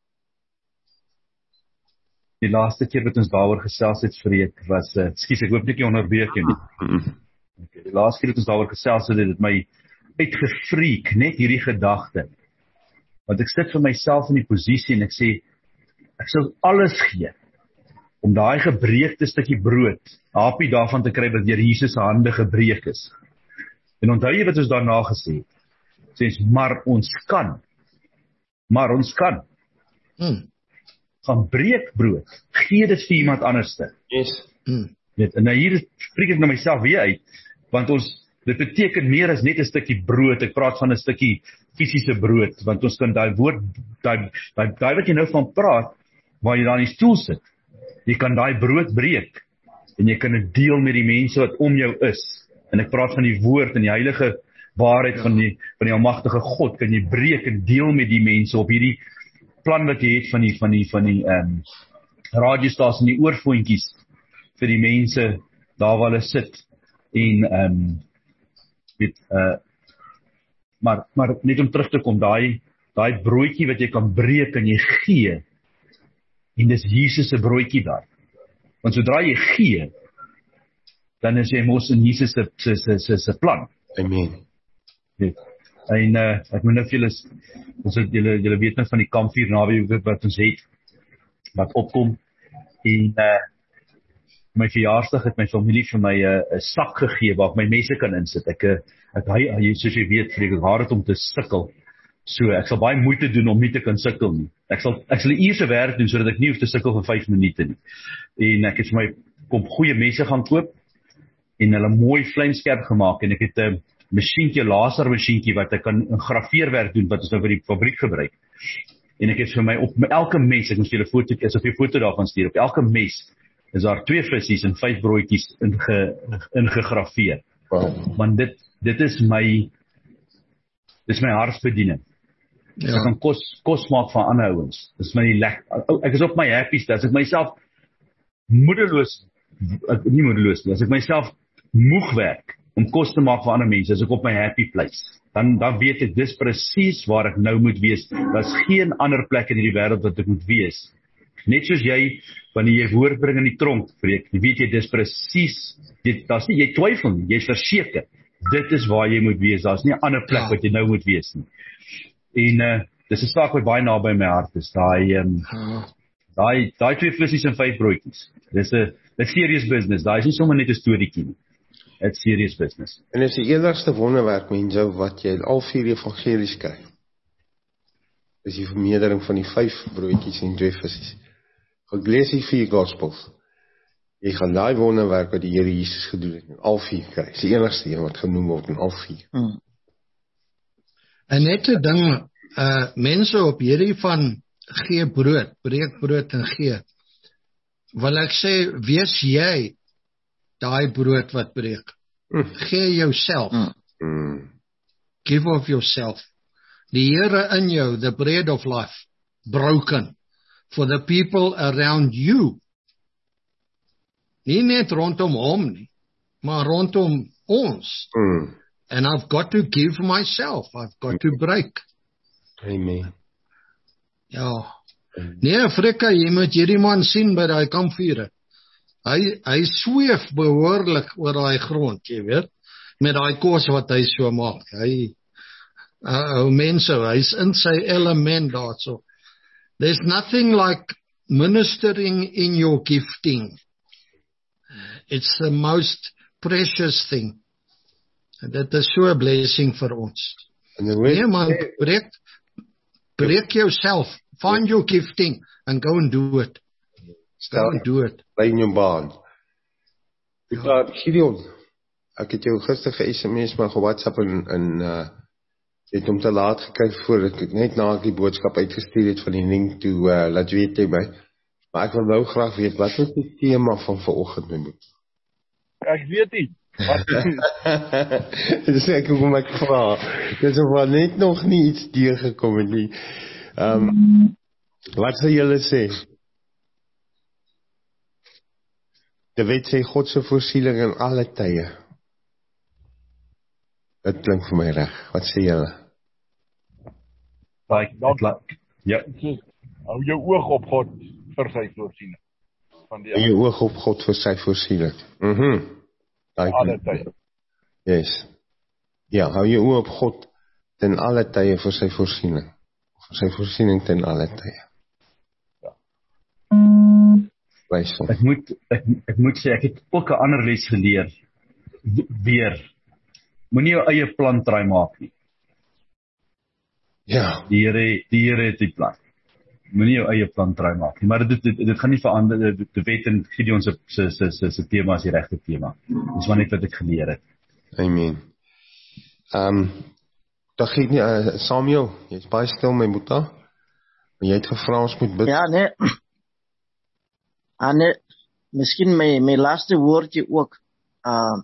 Die laaste keer wat ons daaroor gesels het, Freek, was, uh, skies, ek hoop net nie onderbreek nie. Okay, die laaste keer wat ons daaroor gesels het, het het my uitgefreek, net hierdie gedagte, Want ek sit vir myself in die posisie en ek sê, ek sal alles gee om daai gebreekte stukkie brood, 'n hapie daarvan te kry wat deur Jesus se hande gebreek is. En onthou jy wat ons daarna gesê het? Sê, maar ons kan. Maar ons kan. Hmm. Gaan breek brood. Gee dit vir iemand anderste. Yes. Hmm. Net, en nou hier spreek ek na myself weer uit, want ons, dit beteken meer as net 'n stukkie brood. Ek praat van 'n stukkie fisiese brood, want ons kan daai woord, daai daai daai wat jy nou van praat, waar jy daar in die stoel sit, jy kan daai brood breek, en jy kan dit deel met die mense wat om jou is. En ek praat van die woord en die heilige waarheid ja. van die van die almagtige God, kan jy breek en deel met die mense op hierdie plan wat jy het van die van die van die ehm um, radiostasie en die oorfoontjies vir die mense daar waar hulle sit en ehm um, weet uh maar maar net om terug te kom, daai daai broodjie wat jy kan breek en jy gee, en dis Jesus se broodjie daar. Want sodra jy gee, dan is jy mos in Jesus se se se se se plan. Amen. Weet. En uh, ek moet nou vir julle, ons het julle julle weet nou van die kampvuur naweek wat ons het, wat opkom, en uh, my verjaarsdag het my familie vir my 'n uh, sak gegee waar ek my messe kan insit. Ek ek hy soos jy weet, vreek ek haat dit om te sukkel. So ek sal baie moeite doen om nie te kan sukkel nie. Ek sal ek sal 'n uur se werk doen sodat ek nie hoef te sukkel vir vyf minute nie. En ek het vir my kom goeie messe gaan koop en hulle mooi vlamskerp gemaak en ek het 'n uh, masjienkie, laser masjienkie wat ek kan grafeerwerk doen wat ons nou vir die fabriek gebruik. En ek het vir my op my, elke mes, ek moes julle foto, as ek 'n foto daarvan stuur, op elke mes is daar twee visse en vyf broodjies inge, ingegrafeer. Wow. Want dit dit is my dit is my hartsbediening. Ja. Ek kan kos kos maak van ander ouens. Dis my lekker. Ek is op my happiest as ek myself moedeloos ek, nie moedeloos nie, as ek myself moeg werk om kos te maak vir ander mense, as ek op my happy place. Dan dan weet ek dis presies waar ek nou moet wees. Daar's geen ander plek in hierdie wêreld wat ek moet wees. Net soos jy wanneer jy woord bring in die tronk, vreek, jy weet jy dis presies, jy daar's nie jy twyfel nie, jy's verseker. Dit is waar jy moet wees. Daar's nie 'n ander plek ja. wat jy nou moet wees nie. En uh, dis 'n saak wat baie naby my hart is. Daai ehm um, ja. daai daai twee vleisies en vyf broodjies. Dis 'n 'n serious business. Daai is nie sommer net 'n storieetjie nie. It's serious business. En dit is die enigste wonderwerk mense wat jy al vier evangelies kry. Dis die vermeerdering van die vyf broodjies en twee visse. Ek lees die vier gospels. Jy gaan daai wonderwerk wat die Here Jesus gedoen het, in al vier kry. Dis die enigste een wat genoem word in al vier. Hmm. En net 'n ding, uh, mense op hierdie van gee brood, breek brood en gee. Wil ek sê, wees jy daai brood wat breek. Mm. Gee jouself. Mm. Give of yourself. Die Here in jou, the bread of life, broken for the people around you. Nie net rondom hom nie, maar rondom ons. Mm. And I've got to give myself. I've got to break. Amen. Ja. Nee, Frikka, jy moet hierdie man sien by daai kampvure. Hy hy sweef behoorlik oor daai grond, jy weet, met daai kos wat hy so maak. Hy uh, ou mense, hy's in sy element daarso. There's nothing like ministering in your gifting. It's the most precious thing. En dit is so 'n blessing vir ons. Nee man, breek breek yourself. Find your gifting and go and do it. Go and do it. Bly in jou baan. Ek het Gideon, ek het jou gister ge-S M S maar ge-WhatsApp en, en uh, het hom te laat gekry voordat ek net na die boodskap uitgestuur het van die link toe, uh, laat weet jy my. Maar ek wil nou graag weet, wat is die tema van vanoggend my boek? Ek weet nie. Dis ek kom ek vra. Dis of wat net nog nie iets deurgekom het nie. Ehm um, wat sal julle sê? Die wet sê God se voorsiening in alle tye. Dit klink vir my reg. Wat sê julle? Like, like, ja. Hou jou oog op God vir sy voorsiening. Van die Hou jou oog op God vir sy voorsiening. Mhm. Mm alle tye. Yes. Ja, hou jou oog op God ten alle tye vir sy voorsiening. sy voorsiening ten alle tye. Ja. Wys hom. Ek moet, ek, ek moet sê, ek het ook 'n ander les geleer, weer, moenie jou eie plan try maak nie. Ja. Die Here, die Here het die plan. Moenie jou eie plan try maak nie, maar dit, dit, dit gaan nie verander, die wet en Gideon se, se, se, se, se thema is die regte thema. Dis maar net wat ek geleer het. Amen. Um, dag ek nie, uh, Samuel, jy is baie stil my boeta, jy het gevra ons moet bid. Ja, nee. Ah, nee, miskien my, my laaste woordje ook. Uh,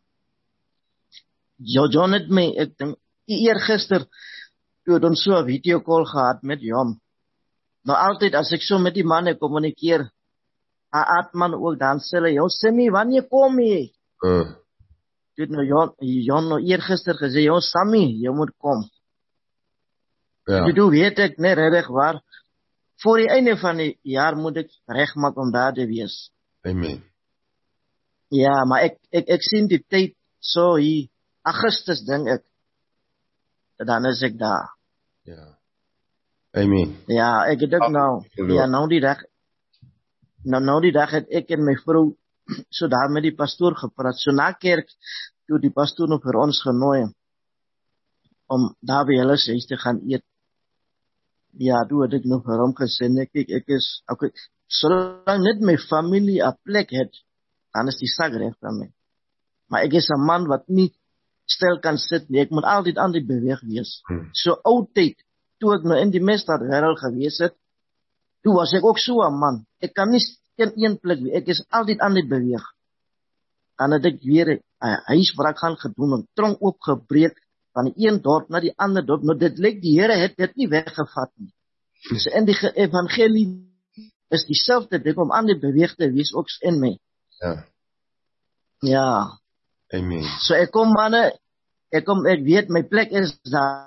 John het my, ek dink, eergister, toe het ons so 'n videocall gehad met Jon. Nou altyd as ek so met die manne kommunikeer, Aatman ook dan sê hy, "Jou Sammy, wanneer kom jy?" Uh. Dit nou Jon, Jon nou eergister gesê, "Jou Sammy, jy moet kom." Ja. Dit weet ek net reg waar. Voor die einde van die jaar moet ek regmaak om daar te wees. Amen. Ja, maar ek ek ek sien die tyd so hier Augustus dink ek. Dan is ek daar. Ja. Amen. Ja, ek het ook nou, ja, nou die dag, nou, nou die dag het ek en my vrou so daar met die pastoor gepraat. So na kerk, toe die pastoor nog vir ons genooi, om daar by hulle huis te gaan eet. Ja, toe het ek nog vir hom gesê, nee, kyk, ek is, okay, solang net my familie 'n plek het, dan is die sak reg van my. Maar ek is 'n man wat nie stil kan sit nie, ek moet altyd aan die beweeg wees. Hmm. So oud tyd, toe ek nou in die misdaadwêreld gewees het, toe was ek ook so 'n man. Ek kan nie in een plek wees, ek is altyd aan die beweeg. Dan het ek weer 'n huisbraak gaan gedoen, 'n tronk oopgebreek, van die een dorp na die ander dorp. Nou dit lyk die Here het dit nie weggevat nie. Hmm. So in die evangelie is dieselfde ding om aan die beweeg te wees ook in my. Ja. Ja. Amen. So ek kom manne, ek kom, ek weet my plek is daar.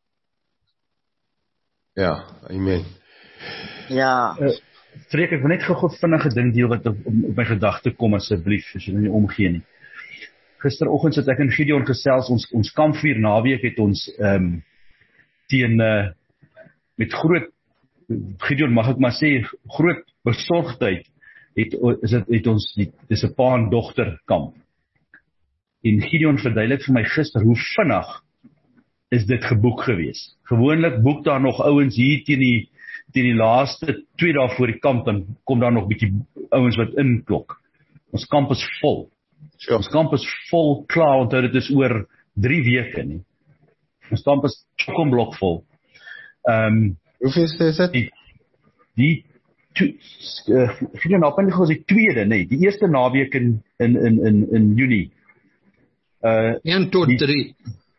Ja, amen. Ja. Uh, Freek, ek wil net gou vinnige ding deel wat op, op my gedagte kom asseblief, as jy nie omgee nie. Gisteroggend het ek en Gideon gesels, ons ons kampvuur naweek het ons ehm um, teen uh, met groot Gideon mag ek maar sê groot besorgdheid het is dit het ons die, dis 'n pa en dogter kamp. En Gideon verduidelik vir my gister hoe vinnig is dit geboek gewees. Gewoonlik boek daar nog ouens hier teen die teen die laaste twee dae voor die kamp, dan kom daar nog bietjie ouens wat inklok. Ons kamp is vol. Sure. Ons kamp is vol klaar, onthou dit is oor drie weke nie. Ons kamp is chock-en-blok vol. Ehm um, hoeveel is dit? Die die uh, Gideon op en die tweede, nee, die eerste naweek in in in in in Junie. Uh een tot drie.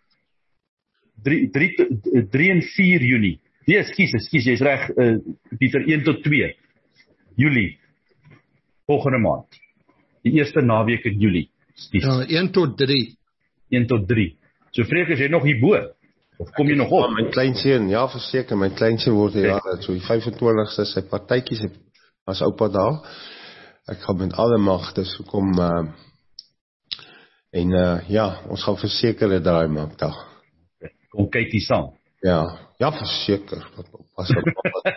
drie en vier Junie. Nee, ekskuus, ekskuus, jy's reg, uh, Pieter, een tot twee Julie. Volgende maand. Die eerste naweek in Julie. Ja, een tot drie. een tot drie. So Freek, is jy nog hierbo? Of kom jy nog op? Ja, my kleinseun, ja, verseker, my kleinseun word ja, so die vyf-en-twintigste sy partytjies as oupa daar. Ek gaan met alle magte so kom uh, en uh, ja, ons gaan verseker 'n draai maak daar. Kom kyk hier saam. Ja, ja, verseker. Pas op.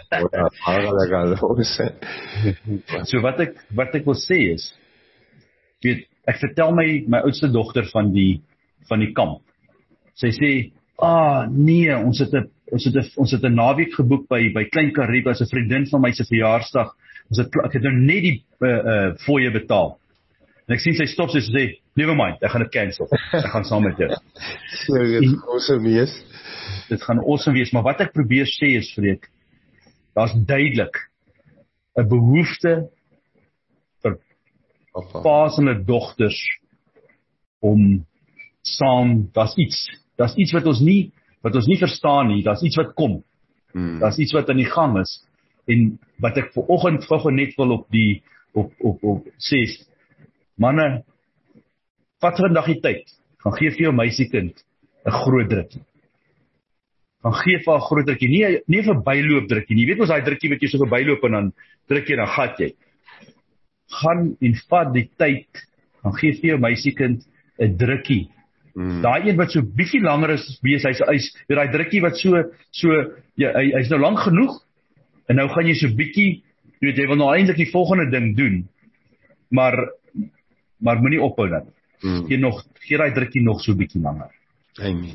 So wat ek wat ek wil sê is, weet, ek vertel my my oudste dogter van die van die kamp. Sy sê, "Ah, nee, ons het 'n ons het 'n ons het 'n naweek geboek by by Klein Karib, as 'n vriendin van my se verjaarsdag. Ons het ek het nou net die uh, uh, fooie betaal." En ek sien sy stop, sy sê, "Never mind, ek gaan dit cancel. Ek gaan saam met jou." So dit gaan awesome wees. Dit gaan awesome wees, maar wat ek probeer sê is, Freek, daar's duidelik 'n behoefte vir paas en hulle dogters om saam, daar's iets, daar's iets wat ons nie, wat ons nie verstaan nie, daar's iets wat kom, hmm. daar's iets wat aan die gang is, en wat ek vanoggend gou net wil op die, op, op, op, sê, manne, vat vandag die tyd, gaan gee vir jou meisiekind 'n groot drukkie. Gaan gee vir 'n groot drukkie, nie, nie vir byloop drukkie nie, jy weet ons daai drukkie wat jy so verbyloop en dan druk jy, dan gat jy. Gaan en vat die tyd, gaan gee vir jou meisiekind 'n drukkie, Mm. Daai een wat so bietjie langer is, wees, hy's hy's weet daai drukkie wat so so ja, hy hy's nou lank genoeg en nou gaan jy so bietjie, jy weet jy wil nou eintlik die volgende ding doen, maar maar moenie ophou dan. Mm. Gee nog gee daai drukkie nog so bietjie langer. Amen.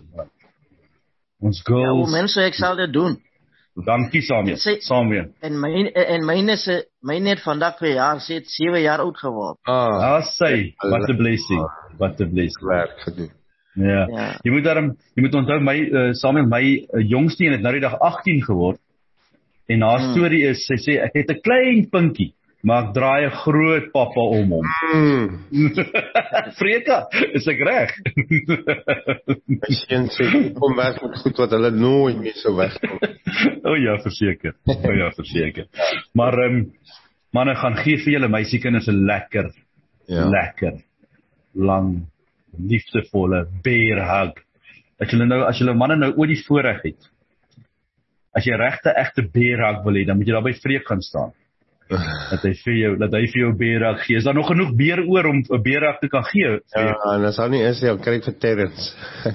Ons Ja, girls, mense, ek sal dit doen. dankie Samuel. Sê- Samuel. En myne en myne se myne het vandag vir jaar sê sewe jaar oud geword. Ah, Ah, sê, what a blessing. What a blessing. werk gedoen. Ja. Ja. Jy moet daarom jy moet onthou my uh, Samuel my uh, jongste een het nou die dag agttien geword. En haar Hmm. storie is sy sê ek het 'n klein pinkie, maar ek draai 'n groot pappa om hom. Mm. Freka, is ek reg? My seun sê, kom werk met goed wat hulle nooit meer sou wegkom. O ja, verseker. O ja, verseker. Maar ehm um, manne gaan gee vir julle meisiekinders 'n lekker Ja. lekker lang liefdevolle bear hug. As julle nou as julle manne nou ooit die voorreg het. As jy regte egte bear hug wil hê, dan moet jy daar by Freek gaan staan. Dat hy vir jou dat hy vir jou bear hug gee. Is daar nog genoeg beer oor om 'n bear hug te kan gee? Ja, en as hy nie is, dan kry ek vir Terrence.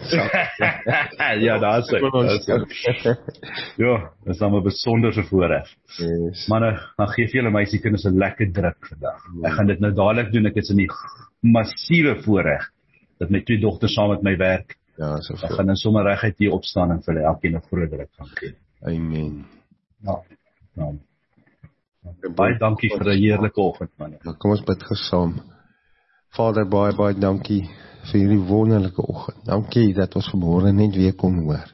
Ja, daar's hy. Daar's hy. Ja, dis dan 'n besonderse voorreg. Yes. Manne, dan gee vir julle meisiekinders 'n lekker druk vandag. Ek gaan dit nou dadelik doen. Ek het in die massiewe voorreg dat my twee dogters saam met my werk. Ja, so Ek veel. gaan dan sommer reguit hier opstaan en vir hulle elkeen 'n groot druk gaan gee. Amen. Ja. Nou. Baie dankie vir 'n heerlike oggend, manne. Nou, kom ons bid gesaam. Vader, baie, baie dankie vir hierdie wonderlike oggend. Dankie dat ons vanmôre net weer kon hoor.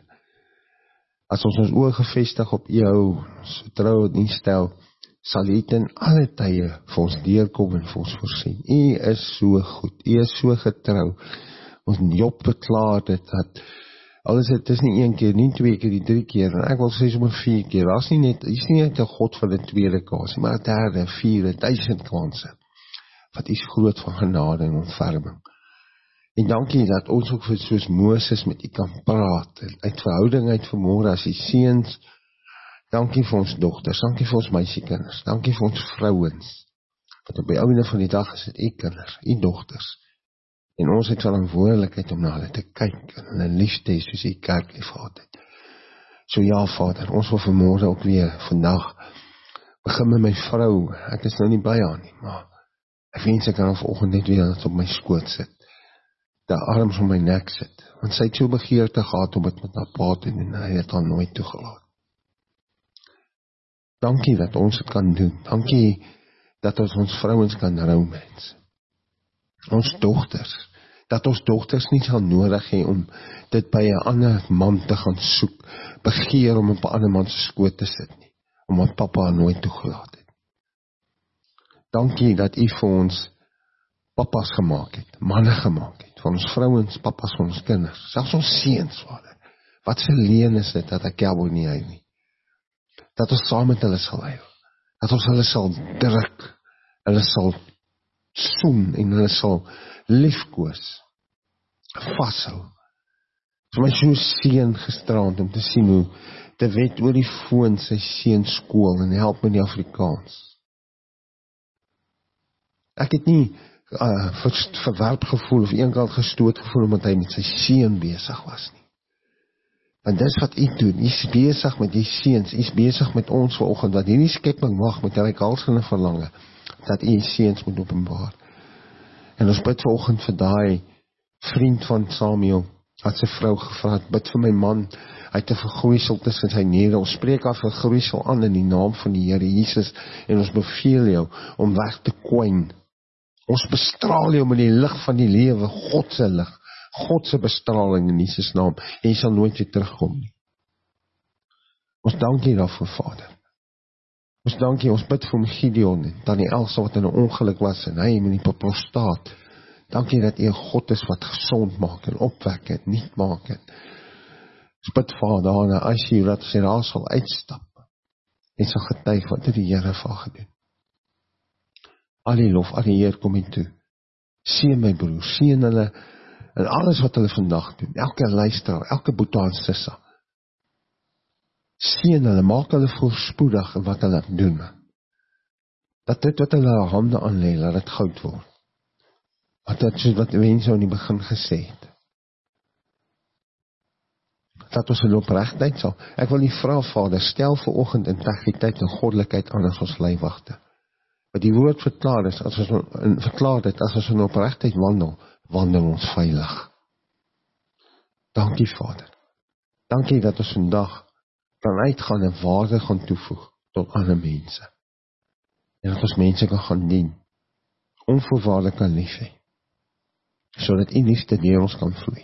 As ons ons oë gefestig op U hou, ons vertrou en instel, sal U ten alle tye vir ons deurkom en vir ons voorsien. U is so goed, U is so getrou. Ons Job verklaar dit dat alles dit is nie een keer, nie twee keer, nie drie keer, en ek wil sê sommer vier keer. Daar's nie net, is nie net 'n God van 'n tweede kans, maar 'n derde, vierde, duisend kansse. Wat is groot van genade en ontferming. En dankie dat ons ook vir soos Moses met U kan praat, uit verhouding uit vanmôre as U seuns. Dankie vir ons dogters, dankie vir ons meisiekinders, dankie vir ons vrouens. Want op die einde van die dag is dit U kinders, U dogters. En ons het verantwoordelikheid om na hulle te kyk en hulle lief te hê soos U kerk liefgehad het. So ja, Vader, ons wil vanmôre ook weer vandag begin met my vrou. Ek is nou nie by haar nie, maar ek wens ek kan vanoggend net weer dat op my skoot sit. Die arms om my nek sit, want sy het so begeerte gehad om dit met haar pa te doen en hy het haar nooit toegelaat. Dankie dat ons dit kan doen. Dankie dat ons ons vrouens kan rou mens. Ons dogters, dat ons dogters nie sal nodig hê om dit by 'n ander man te gaan soek, begeer om op 'n ander man se skoot te sit nie, omdat pappa haar nooit toegelaat het. Dankie dat U vir ons pappas gemaak het, manne gemaak het, van ons vrouens, pappas van ons kinders, selfs ons seuns, Vader. Wat 'n leen is dit dat ek jou nie hou nie. Dat ons saam met hulle sal huil, dat ons hulle sal druk, hulle sal soen en hulle sal liefkoos, vashou. Vir my so seun gisterand om te sien hoe te wet oor die foon sy seun skool en help met die Afrikaans. Ek het nie uh, ver, verwerp gevoel of eenkant gestoot gevoel omdat hy met sy seun besig was nie. Want dis wat U doen, U is besig met die seuns, U is besig met ons vanoggend, wat hierdie skepping wag met reikhalsende verlange, dat U seuns moet openbaar. En ons bid vanoggend vir daai vriend van Samuel, wat sy vrou gevra het, bid vir my man, hy het 'n vergroeisel tussen sy niere, ons spreek af 'n vergroeisel aan in die naam van die Here Jesus, en ons beveel jou om weg te kwyn. Ons bestraal jou met die lig van die lewe, God se lig, God se bestraling in Jesus naam, en jy sal nooit weer terugkom nie. Ons dank U daarvoor, Vader. Ons dank U, ons bid vir Gideon en Tannie Elsa wat in 'n ongeluk was en hy met die prostaat. Dank U dat U 'n God is wat gesond maak en opwek en nuut maak. Ons bid Vader daarna as U dat sy daar sal uitstap en sal getuig wat het die Here vir haar gedoen. Al die lof, al die eer kom U toe. Seën my broer, seën hulle en alles wat hulle vandag doen, elke luisteraar, elke boetie en sissa. Seën hulle, maak hulle voorspoedig in wat hulle doen. Dat dit wat hulle hande aan lê, laat dit goud word. Want dit is wat mense in die begin gesê het. dat ons in oprechtheid sal. Ek wil nie vra, Vader, stel vir oggend integriteit en goddelikheid aan as ons leiwagte. Wat die woord verklaar is, as ons in, verklaar dit, as ons in oprechtheid wandel, wandel ons veilig. Dankie, Vader. Dankie dat ons vandag kan uitgaan en waarde gaan toevoeg tot ander mense. En dat ons mense kan gaan dien, onvoorwaardelik kan lief hê, sodat U liefde deur ons kan vloei.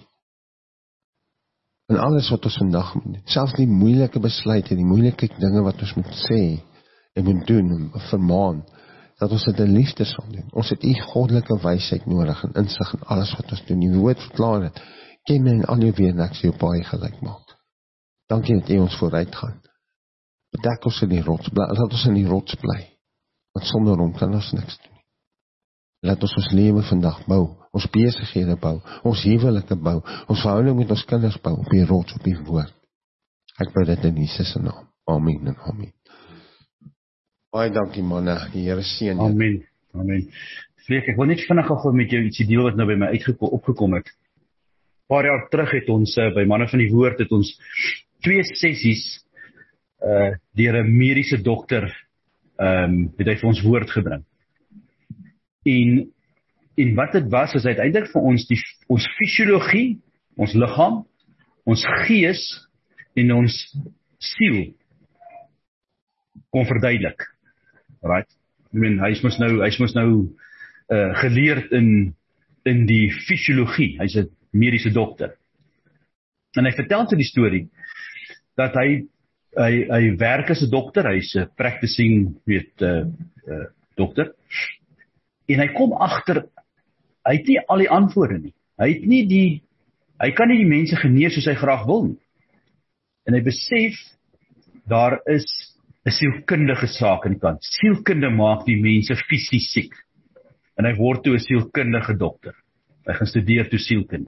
En alles wat ons vandag moet doen, selfs die moeilike besluite, die moeilike dinge wat ons moet sê, en moet doen, en vermaan, dat ons dit in liefde sal doen. Ons het U goddelike wysheid nodig, en insig in alles wat ons doen. Die woord verklaar het, ken my in al jou weer, en ek sal jou paai gelyk maak. Dankie dat U ons vooruit gaan. Bedek ons in die rots, laat ons in die rots bly, want sonder hom kan ons niks doen. Laat ons ons lewe vandag bou, ons besighede bou, ons huwelike bou, ons verhouding met ons kinders bou, op die rots, op die woord. Ek bid dit in Jesus se naam. Amen en amen. Baie dankie manne, die Here seën julle. Amen, amen. Vreek, ek wil net vinnig gou met jou ietsie deel wat nou by my uitgekom, opgekom het. Paar jaar terug het ons, uh, by Manne van die Woord, het ons twee sessies, uh, deur 'n mediese dokter, um, het hy vir ons woord gebring. En, en wat dit was, is uiteindelik vir ons, die, ons fisiologie, ons liggaam, ons gees, en ons siel, kon verduidelik. Right? I mean, hy is mos nou, hy is mos nou uh, geleerd in, in die fisiologie, hy is 'n mediese dokter. En hy vertel toe die storie, dat hy, hy, hy werk as 'n dokter, hy is 'n practicing, weet, uh, uh, dokter, en hy kom agter, hy het nie al die antwoorde nie, hy het nie die, hy kan nie die mense genees soos hy graag wil nie, en hy besef, daar is 'n sielkundige saak aan die kant, sielkunde maak die mense fisies siek, en hy word toe 'n sielkundige dokter, hy gaan studeer toe sielkunde,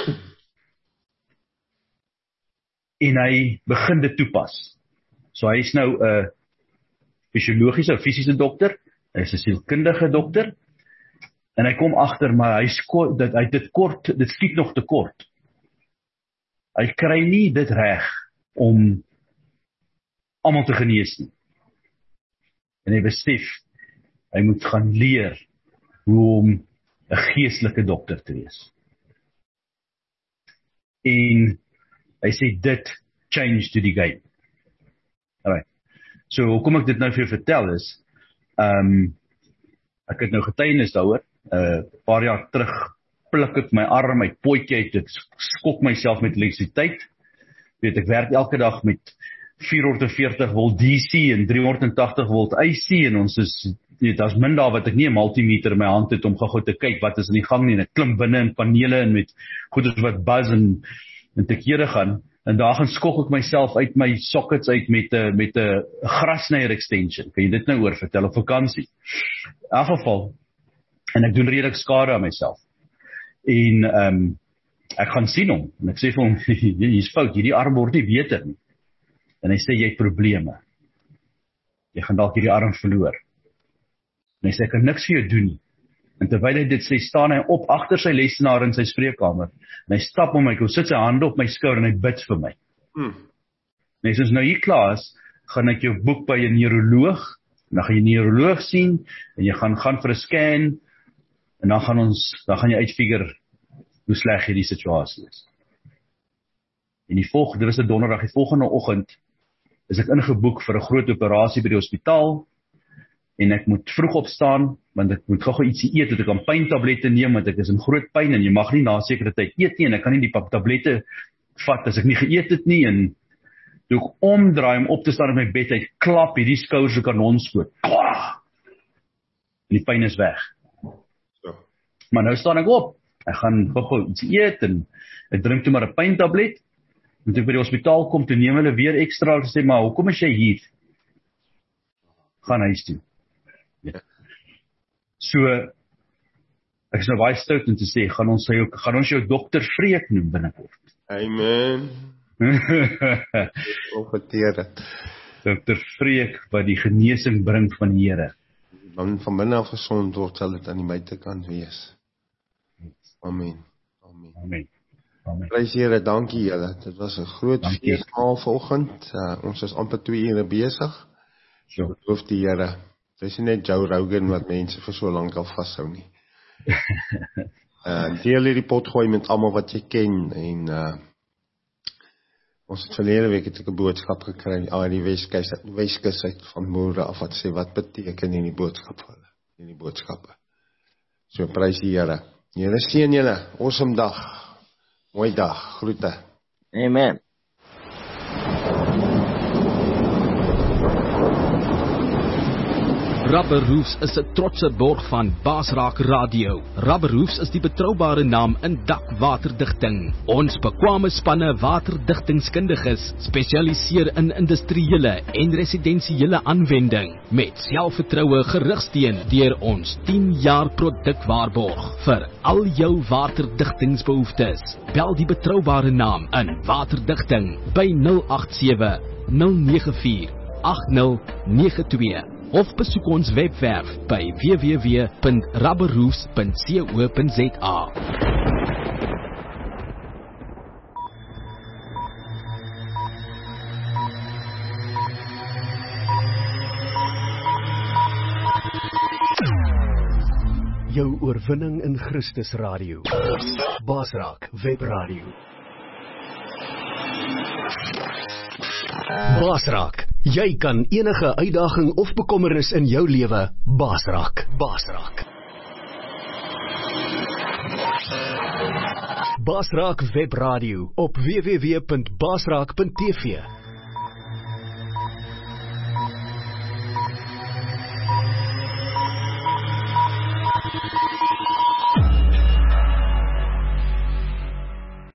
en hy begin dit toepas, so hy is nou 'n uh, fisiologiese, fisiese dokter, hy is 'n sielkundige dokter, en hy kom agter, maar hy, sko- dat, hy dit kort, dit skiet nog te kort, hy kry nie dit reg, om almal te genees nie, en hy besef, hy moet gaan leer, hoe om 'n geestelike dokter te wees, en hy sê, dit change to the game. Alright. So, hoekom ek dit nou vir jou vertel is, um, ek het nou getuienis daaroor, 'n uh, paar jaar terug, pluk ek my arm, my pootjie uit, ek skok myself met elektrisiteit, weet, ek werk elke dag met vierhonderdveertig volt D C en driehonderdtagtig volt A C, en ons is, weet, as min daar wat ek nie 'n multimeter in my hand het, om gou te kyk, wat is in die gang nie, en ek klim binne in panele, en met goeders wat buzz, en en te kere gaan, en daar gaan skok ek myself uit my sockets uit met 'n met 'n grasnyer extension. Kan jy dit nou oor vertel op vakansie? In elk geval, en ek doen redelik skade aan myself. En um, ek gaan sien hom, en ek sê vir hom, hier's fout, hierdie arm word nie beter nie. En hy sê, jy het probleme. Jy gaan dalk hierdie arm verloor. En hy sê, ek kan niks vir jou doen nie. En terwyl hy dit sê, staan hy op agter sy lesenaar in sy spreekkamer, en hy stap om my, hy sit sy hande op my skouer, en hy bid vir my. Hmm. En hy sê, nou hier klaar is, gaan ek jou boek by 'n neuroloog, en dan gaan jy 'n neuroloog sien, en jy gaan gaan vir 'n scan, en dan gaan ons, dan gaan jy uitfigure hoe sleg hierdie situasie is. En die volgende, dit was 'n donderdag, die volgende oggend, is ek ingeboek vir 'n groot operasie by die hospitaal, en ek moet vroeg opstaan, want ek moet gou-gou ietsie eet, dat ek kan pyntablette neem, want ek is in groot pyn, en jy mag nie na sekere tyd eet nie, en ek kan nie die tablette vat, as ek nie geëet het nie, en toe ek omdraai om op te staan in my bed, hy klap hierdie skouers 'n kanonskoot, en die pyn is weg. So. Maar nou staan ek op, ek gaan gou-gou iets eet, en ek drink toe maar 'n pyntablet, en toe ek by die hospitaal kom, toe neem hulle weer ekstra, en sê, maar hoekom is jy hier? Gaan huis toe. Ja. So, ek is nou baie stout om te sê, gaan ons, jou, gaan ons jou dokter Vreek noem binnekort. Amen. Opgeteer het. dokter Vreek, wat die genesing bring van die Here. Man van binne af gesond word, sal dit aan die buitekant wees. Amen. Amen. Amen. Amen. Prys Here, dankie julle. Dit was 'n groot feesmaal vanoggend. Uh, ons is amper twee ure besig. So. Loof die Here. Dis nie net Joe Rogan wat mense vir so lank al vashou nie. uh, deel hierdie pot gooi met almal wat jy ken en uh, ons het verlede week het ek 'n boodskap gekry aan die Weskus Weskus uit van Moere af wat sê wat beteken hierdie boodskap vir hulle, hierdie boodskappe. So prys die Here. Here seën julle. Awesome dag. Mooi dag. Groete. Amen. Rubber Roofs is 'n trotse borg van Basraak Radio. Rubber Roofs is die betroubare naam in dakwaterdigting. Ons bekwame spanne waterdigtingskundiges spesialiseer in industriële en residensiële aanwending met selfvertroue gerugsteun deur ons tien jaar produkwaarborg vir al jou waterdigtingsbehoeftes. Bel die betroubare naam in waterdigting by nul agt sewe nul nege vier agt nul nege twee. Of besoek ons webwerf by w w w punt rubberroofs punt co punt za. Jou oorwinning in Christus Radio. Basraak Webradio. Basraak. Jy kan enige uitdaging of bekommernis in jou lewe basraak. Basraak. Basraak Webradio op w w w punt basraak punt t v.